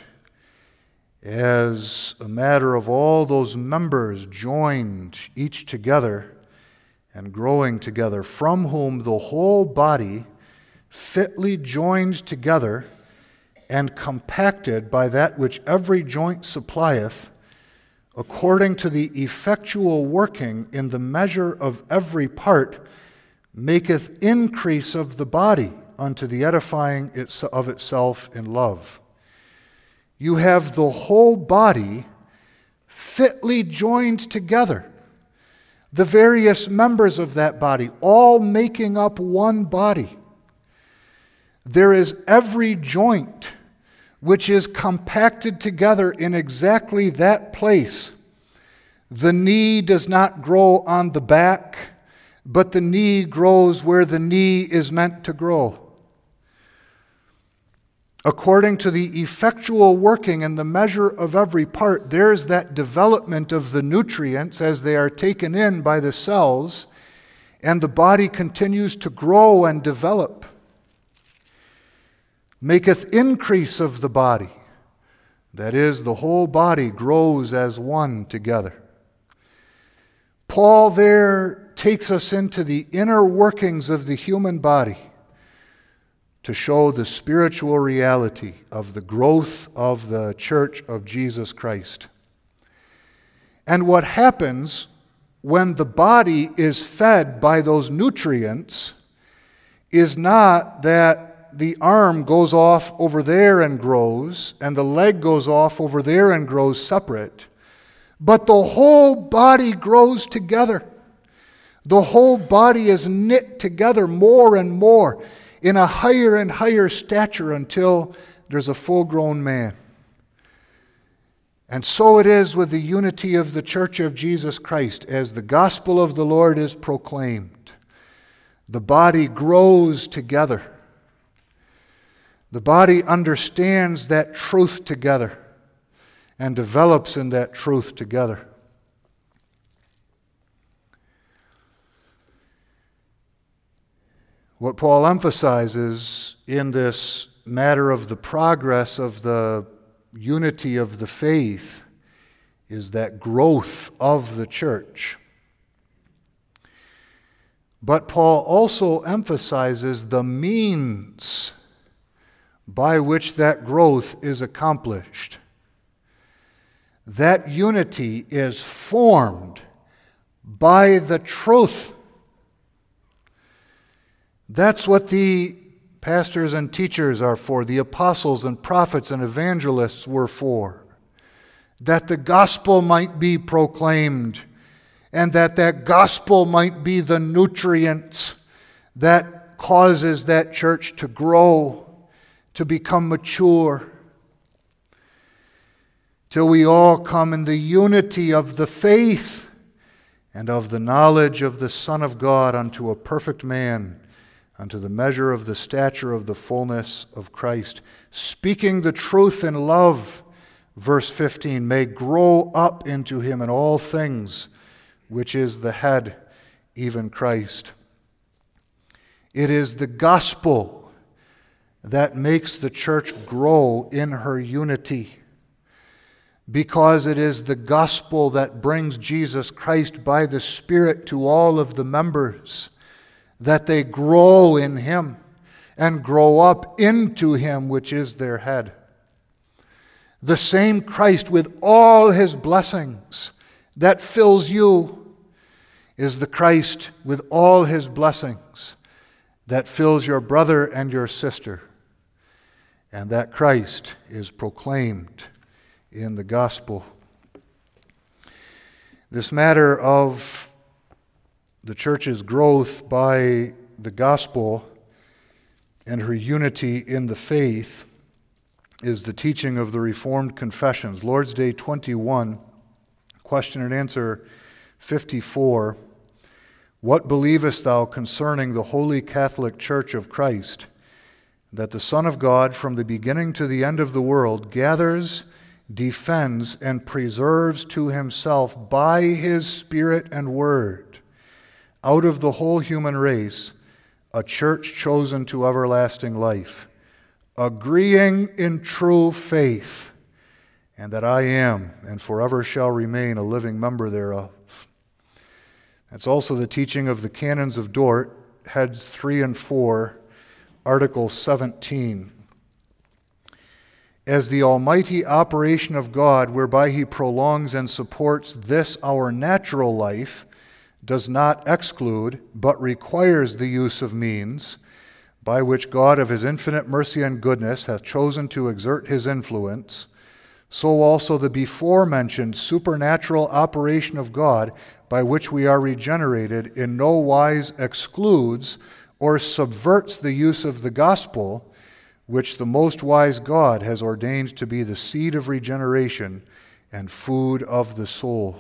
as a matter of all those members joined each together and growing together, from whom the whole body, fitly joined together and compacted by that which every joint supplieth, according to the effectual working in the measure of every part, maketh increase of the body unto the edifying of itself in love. You have the whole body fitly joined together, the various members of that body, all making up one body. There is every joint which is compacted together in exactly that place. The knee does not grow on the back, but the knee grows where the knee is meant to grow. According to the effectual working and the measure of every part, there's that development of the nutrients as they are taken in by the cells, and the body continues to grow and develop. Maketh increase of the body. That is, the whole body grows as one together. Paul there takes us into the inner workings of the human body to show the spiritual reality of the growth of the church of Jesus Christ. And what happens when the body is fed by those nutrients is not that the arm goes off over there and grows, and the leg goes off over there and grows separate, but the whole body grows together. The whole body is knit together more and more in a higher and higher stature until there's a full-grown man. And so it is with the unity of the Church of Jesus Christ. As the gospel of the Lord is proclaimed, the body grows together. The body understands that truth together and develops in that truth together. What Paul emphasizes in this matter of the progress of the unity of the faith is that growth of the church. But Paul also emphasizes the means by which that growth is accomplished. That unity is formed by the truth. That's what the pastors and teachers are for, the apostles and prophets and evangelists were for. That the gospel might be proclaimed, and that that gospel might be the nutrients that causes that church to grow, to become mature, till we all come in the unity of the faith and of the knowledge of the Son of God unto a perfect man, unto the measure of the stature of the fullness of Christ, speaking the truth in love, verse fifteen, may grow up into him in all things, which is the head, even Christ. It is the gospel that makes the church grow in her unity, because it is the gospel that brings Jesus Christ by the Spirit to all of the members, that they grow in him and grow up into him, which is their head. The same Christ with all his blessings that fills you is the Christ with all his blessings that fills your brother and your sister. And that Christ is proclaimed in the gospel. This matter of the church's growth by the gospel and her unity in the faith is the teaching of the Reformed Confessions. Lord's Day twenty-one, question and answer fifty-four. What believest thou concerning the Holy Catholic Church of Christ, that the Son of God from the beginning to the end of the world gathers, defends, and preserves to himself by his Spirit and Word, out of the whole human race, a church chosen to everlasting life, agreeing in true faith, and that I am and forever shall remain a living member thereof. That's also the teaching of the Canons of Dort, heads three and four, article seventeen. As the almighty operation of God, whereby he prolongs and supports this our natural life, does not exclude, but requires the use of means, by which God of his infinite mercy and goodness hath chosen to exert his influence, so also the before-mentioned supernatural operation of God, by which we are regenerated, in no wise excludes or subverts the use of the gospel, which the most wise God has ordained to be the seed of regeneration and food of the soul.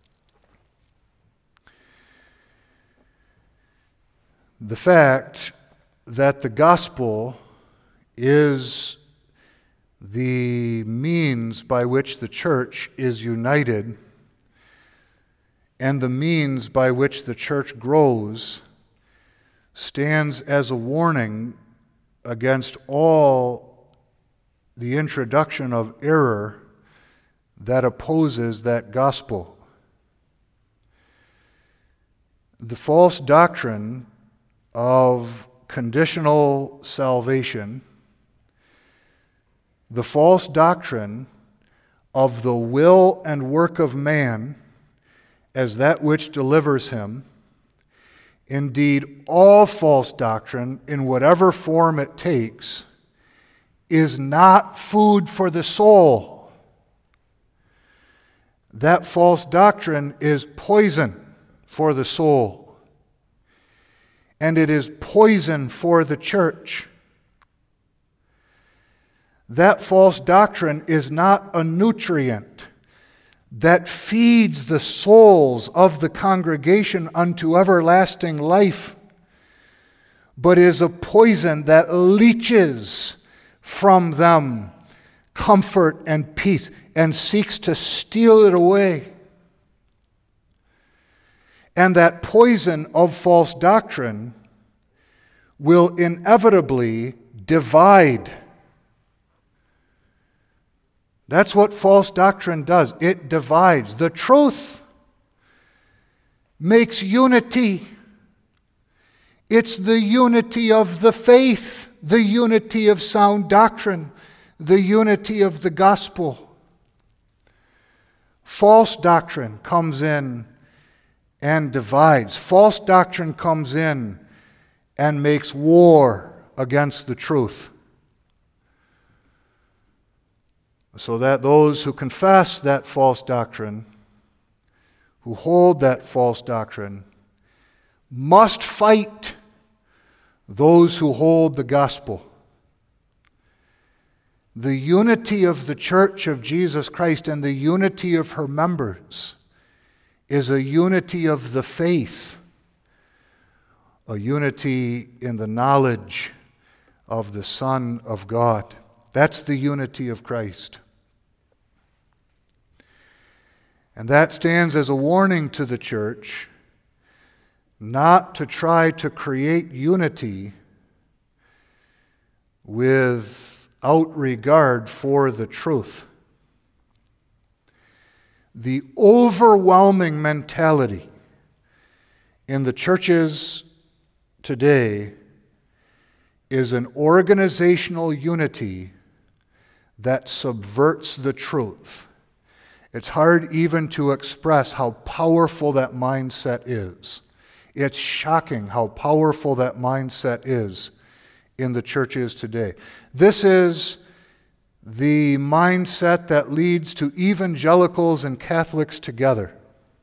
The fact that the gospel is the means by which the church is united and the means by which the church grows stands as a warning against all the introduction of error that opposes that gospel. The false doctrine of conditional salvation, the false doctrine of the will and work of man as that which delivers him, indeed all false doctrine, in whatever form it takes, is not food for the soul. That false doctrine is poison for the soul. And it is poison for the church. That false doctrine is not a nutrient that feeds the souls of the congregation unto everlasting life, but is a poison that leaches from them comfort and peace and seeks to steal it away. And that poison of false doctrine will inevitably divide. That's what false doctrine does. It divides. The truth makes unity. It's the unity of the faith, the unity of sound doctrine, the unity of the gospel. False doctrine comes in and divides. False doctrine comes in and makes war against the truth. So that those who confess that false doctrine, who hold that false doctrine, must fight those who hold the gospel. The unity of the Church of Jesus Christ and the unity of her members is a unity of the faith, a unity in the knowledge of the Son of God. That's the unity of Christ. And that stands as a warning to the church not to try to create unity without regard for the truth. The overwhelming mentality in the churches today is an organizational unity that subverts the truth. It's hard even to express how powerful that mindset is. It's shocking how powerful that mindset is in the churches today. This is the mindset that leads to evangelicals and Catholics together,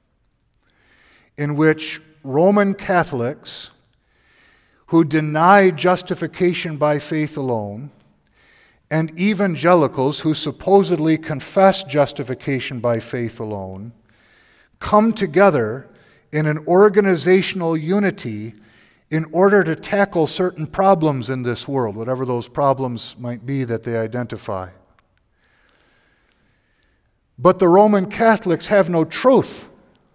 in which Roman Catholics who deny justification by faith alone and evangelicals who supposedly confess justification by faith alone come together in an organizational unity in order to tackle certain problems in this world, whatever those problems might be that they identify. But the Roman Catholics have no truth.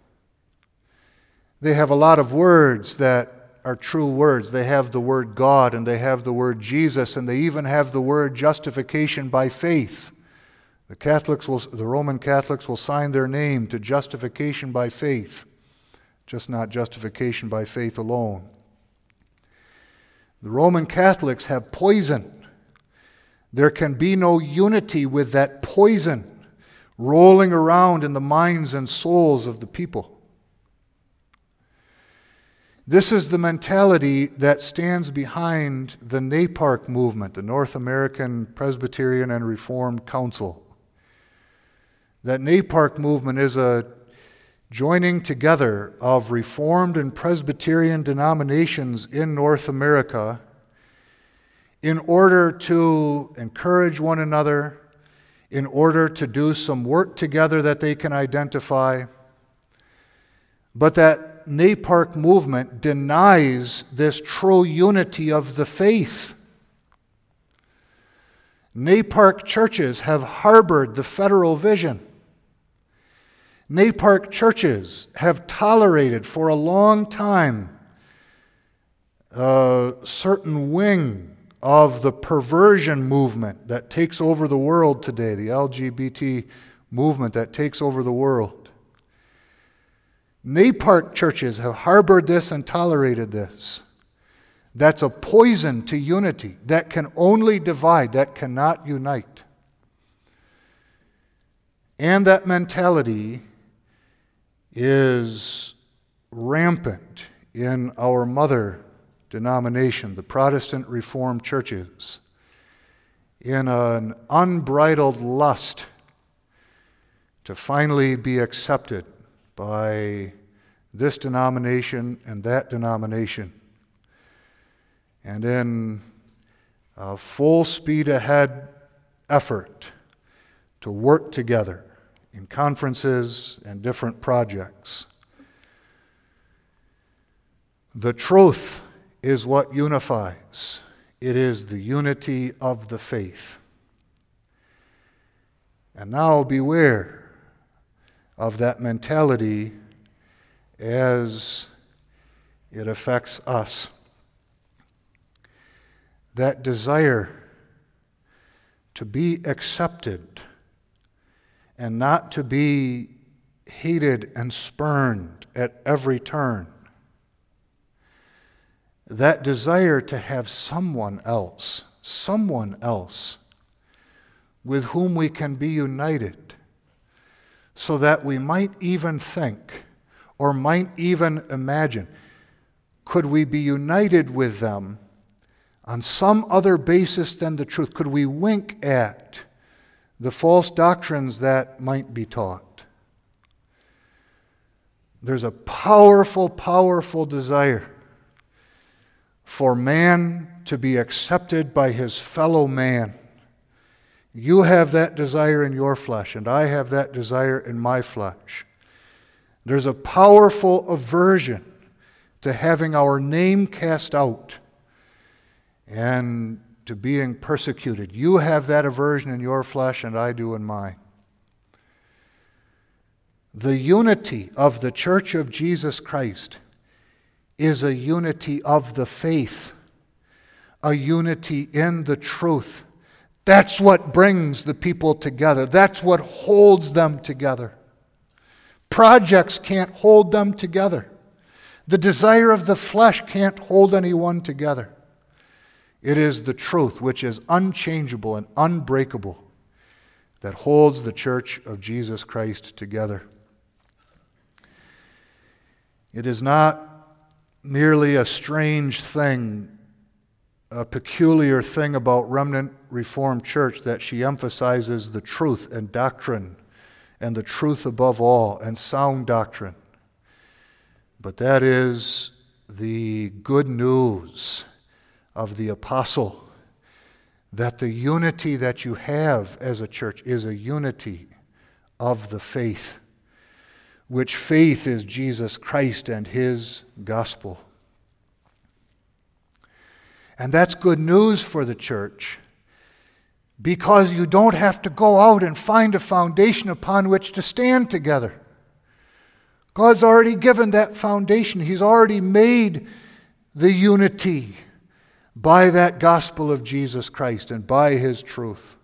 They have a lot of words that are true words. They have the word God, and they have the word Jesus, and they even have the word justification by faith. The Catholics will, the Roman Catholics will sign their name to justification by faith, just not justification by faith alone. The Roman Catholics have poison. There can be no unity with that poison rolling around in the minds and souls of the people. This is the mentality that stands behind the NAPARC movement, the North American Presbyterian and Reformed Council. That NAPARC movement is a joining together of Reformed and Presbyterian denominations in North America in order to encourage one another, in order to do some work together that they can identify. But that NAPARC movement denies this true unity of the faith. NAPARC churches have harbored the federal vision. NAPARC churches have tolerated for a long time a certain wing of the perversion movement that takes over the world today, the L G B T movement that takes over the world. NAPARC churches have harbored this and tolerated this. That's a poison to unity, that can only divide, that cannot unite. And that mentality is rampant in our mother denomination, the Protestant Reformed churches, in an unbridled lust to finally be accepted by this denomination and that denomination. And in a full speed ahead effort to work together in conferences and different projects. The truth is what unifies. It is the unity of the faith. And now beware of that mentality as it affects us. That desire to be accepted and not to be hated and spurned at every turn. That desire to have someone else, someone else with whom we can be united so that we might even think or might even imagine, could we be united with them on some other basis than the truth? Could we wink at the false doctrines that might be taught? There's a powerful, powerful desire for man to be accepted by his fellow man. You have that desire in your flesh, and I have that desire in my flesh. There's a powerful aversion to having our name cast out and to being persecuted. You have that aversion in your flesh, and I do in mine. The unity of the Church of Jesus Christ is a unity of the faith, a unity in the truth. That's what brings the people together. That's what holds them together. Projects can't hold them together. The desire of the flesh can't hold anyone together. It is the truth, which is unchangeable and unbreakable, that holds the Church of Jesus Christ together. It is not merely a strange thing, a peculiar thing about Remnant Reformed Church that she emphasizes the truth and doctrine, and the truth above all, and sound doctrine. But that is the good news of the apostle, that the unity that you have as a church is a unity of the faith, which faith is Jesus Christ and His gospel. And that's good news for the church, because you don't have to go out and find a foundation upon which to stand together. God's already given that foundation. He's already made the unity by that gospel of Jesus Christ and by His truth.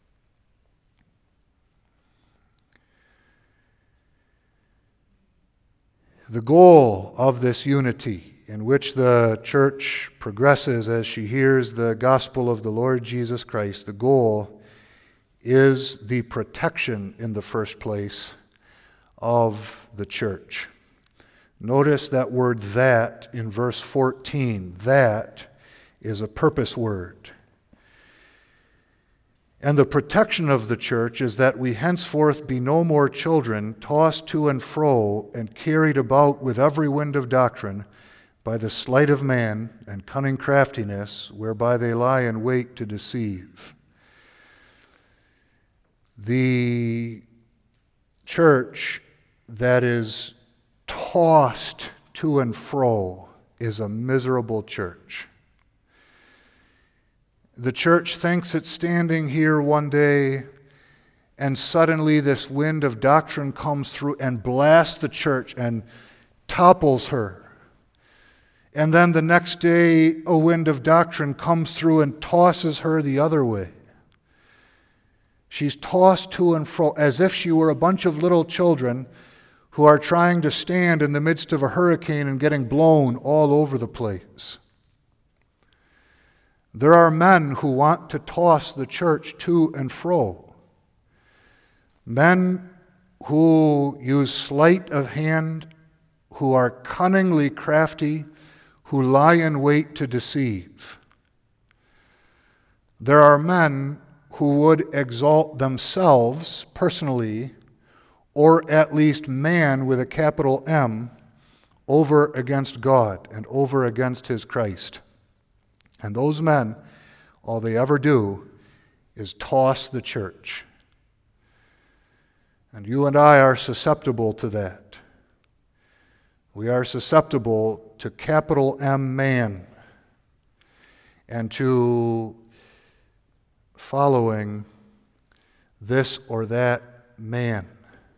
The goal of this unity, in which the church progresses as she hears the gospel of the Lord Jesus Christ, the goal is the protection, in the first place, of the church. Notice that word "that" in verse fourteen. That is a purpose word. And the protection of the church is that we henceforth be no more children, tossed to and fro and carried about with every wind of doctrine by the sleight of man and cunning craftiness, whereby they lie in wait to deceive. The church that is tossed to and fro is a miserable church. The church thinks it's standing here one day, and suddenly this wind of doctrine comes through and blasts the church and topples her. And then the next day, a wind of doctrine comes through and tosses her the other way. She's tossed to and fro as if she were a bunch of little children who are trying to stand in the midst of a hurricane and getting blown all over the place. There are men who want to toss the church to and fro. Men who use sleight of hand, who are cunningly crafty, who lie in wait to deceive. There are men who would exalt themselves personally, or at least man with a capital M, over against God and over against his Christ. And those men, all they ever do is toss the church. And you and I are susceptible to that. We are susceptible to capital M man and to following this or that man.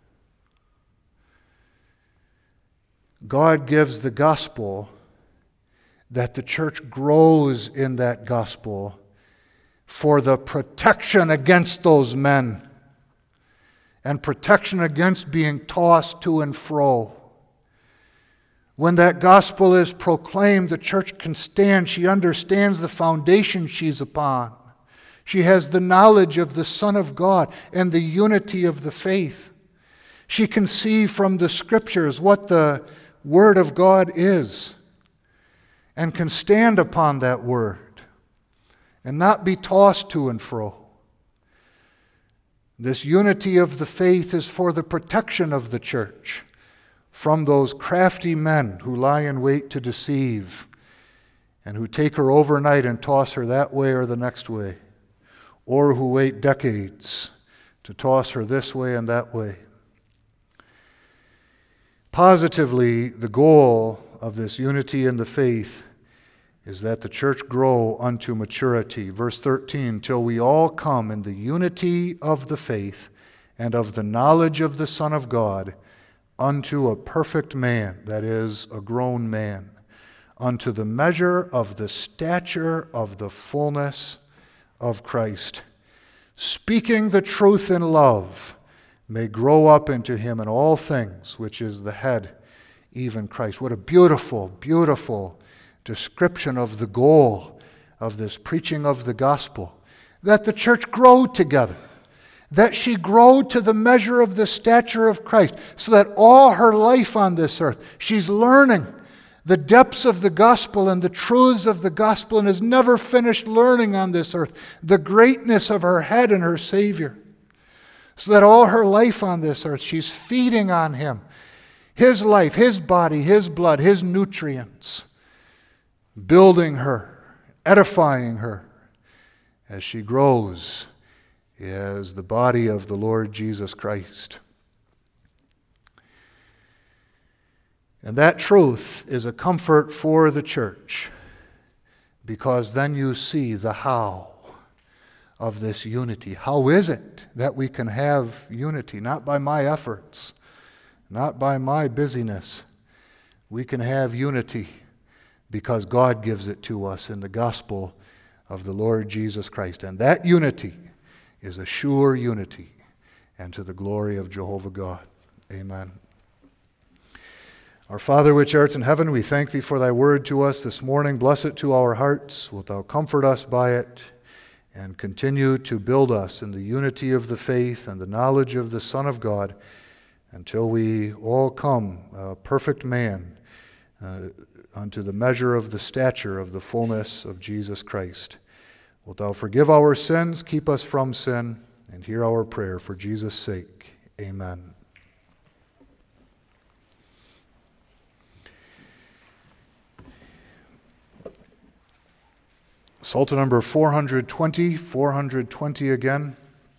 God gives the gospel that the church grows in that gospel for the protection against those men and protection against being tossed to and fro. When that gospel is proclaimed, the church can stand. She understands the foundation she's upon. She has the knowledge of the Son of God and the unity of the faith. She can see from the Scriptures what the Word of God is and can stand upon that Word and not be tossed to and fro. This unity of the faith is for the protection of the church from those crafty men who lie in wait to deceive and who take her overnight and toss her that way or the next way, or who wait decades to toss her this way and that way. Positively, the goal of this unity in the faith is that the church grow unto maturity. Verse thirteen, till we all come in the unity of the faith and of the knowledge of the Son of God, unto a perfect man, that is, a grown man, unto the measure of the stature of the fullness of Christ, speaking the truth in love, may grow up into him in all things, which is the head, even Christ. What a beautiful, beautiful description of the goal of this preaching of the gospel. That the church grow together. That she grow to the measure of the stature of Christ, so that all her life on this earth, she's learning the depths of the gospel and the truths of the gospel, and has never finished learning on this earth the greatness of her head and her Savior. So that all her life on this earth, she's feeding on Him, His life, His body, His blood, His nutrients, building her, edifying her as she grows as the body of the Lord Jesus Christ. And that truth is a comfort for the church, because then you see the how of this unity. How is it that we can have unity? Not by my efforts, not by my busyness. We can have unity because God gives it to us in the gospel of the Lord Jesus Christ. And that unity is a sure unity, and to the glory of Jehovah God. Amen. Our Father which art in heaven, we thank Thee for Thy word to us this morning. Bless it to our hearts. Wilt Thou comfort us by it, and continue to build us in the unity of the faith and the knowledge of the Son of God, until we all come a perfect man uh, unto the measure of the stature of the fullness of Jesus Christ. Wilt Thou forgive our sins, keep us from sin, and hear our prayer for Jesus' sake. Amen. Psalter number four hundred twenty, four hundred twenty again.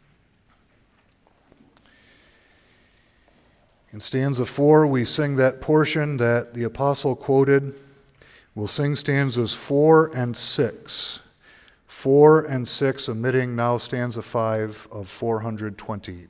In stanza four, we sing that portion that the apostle quoted. We'll sing stanzas four and six. Four and six, omitting now stanza five of four hundred twenty.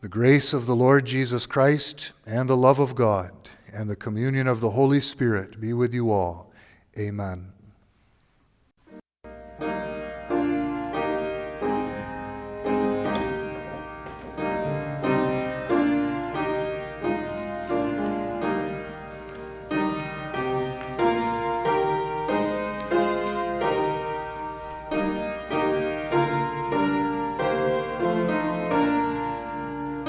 grace of the Lord Jesus Christ, and the love of God, and the communion of the Holy Spirit be with you all. Amen.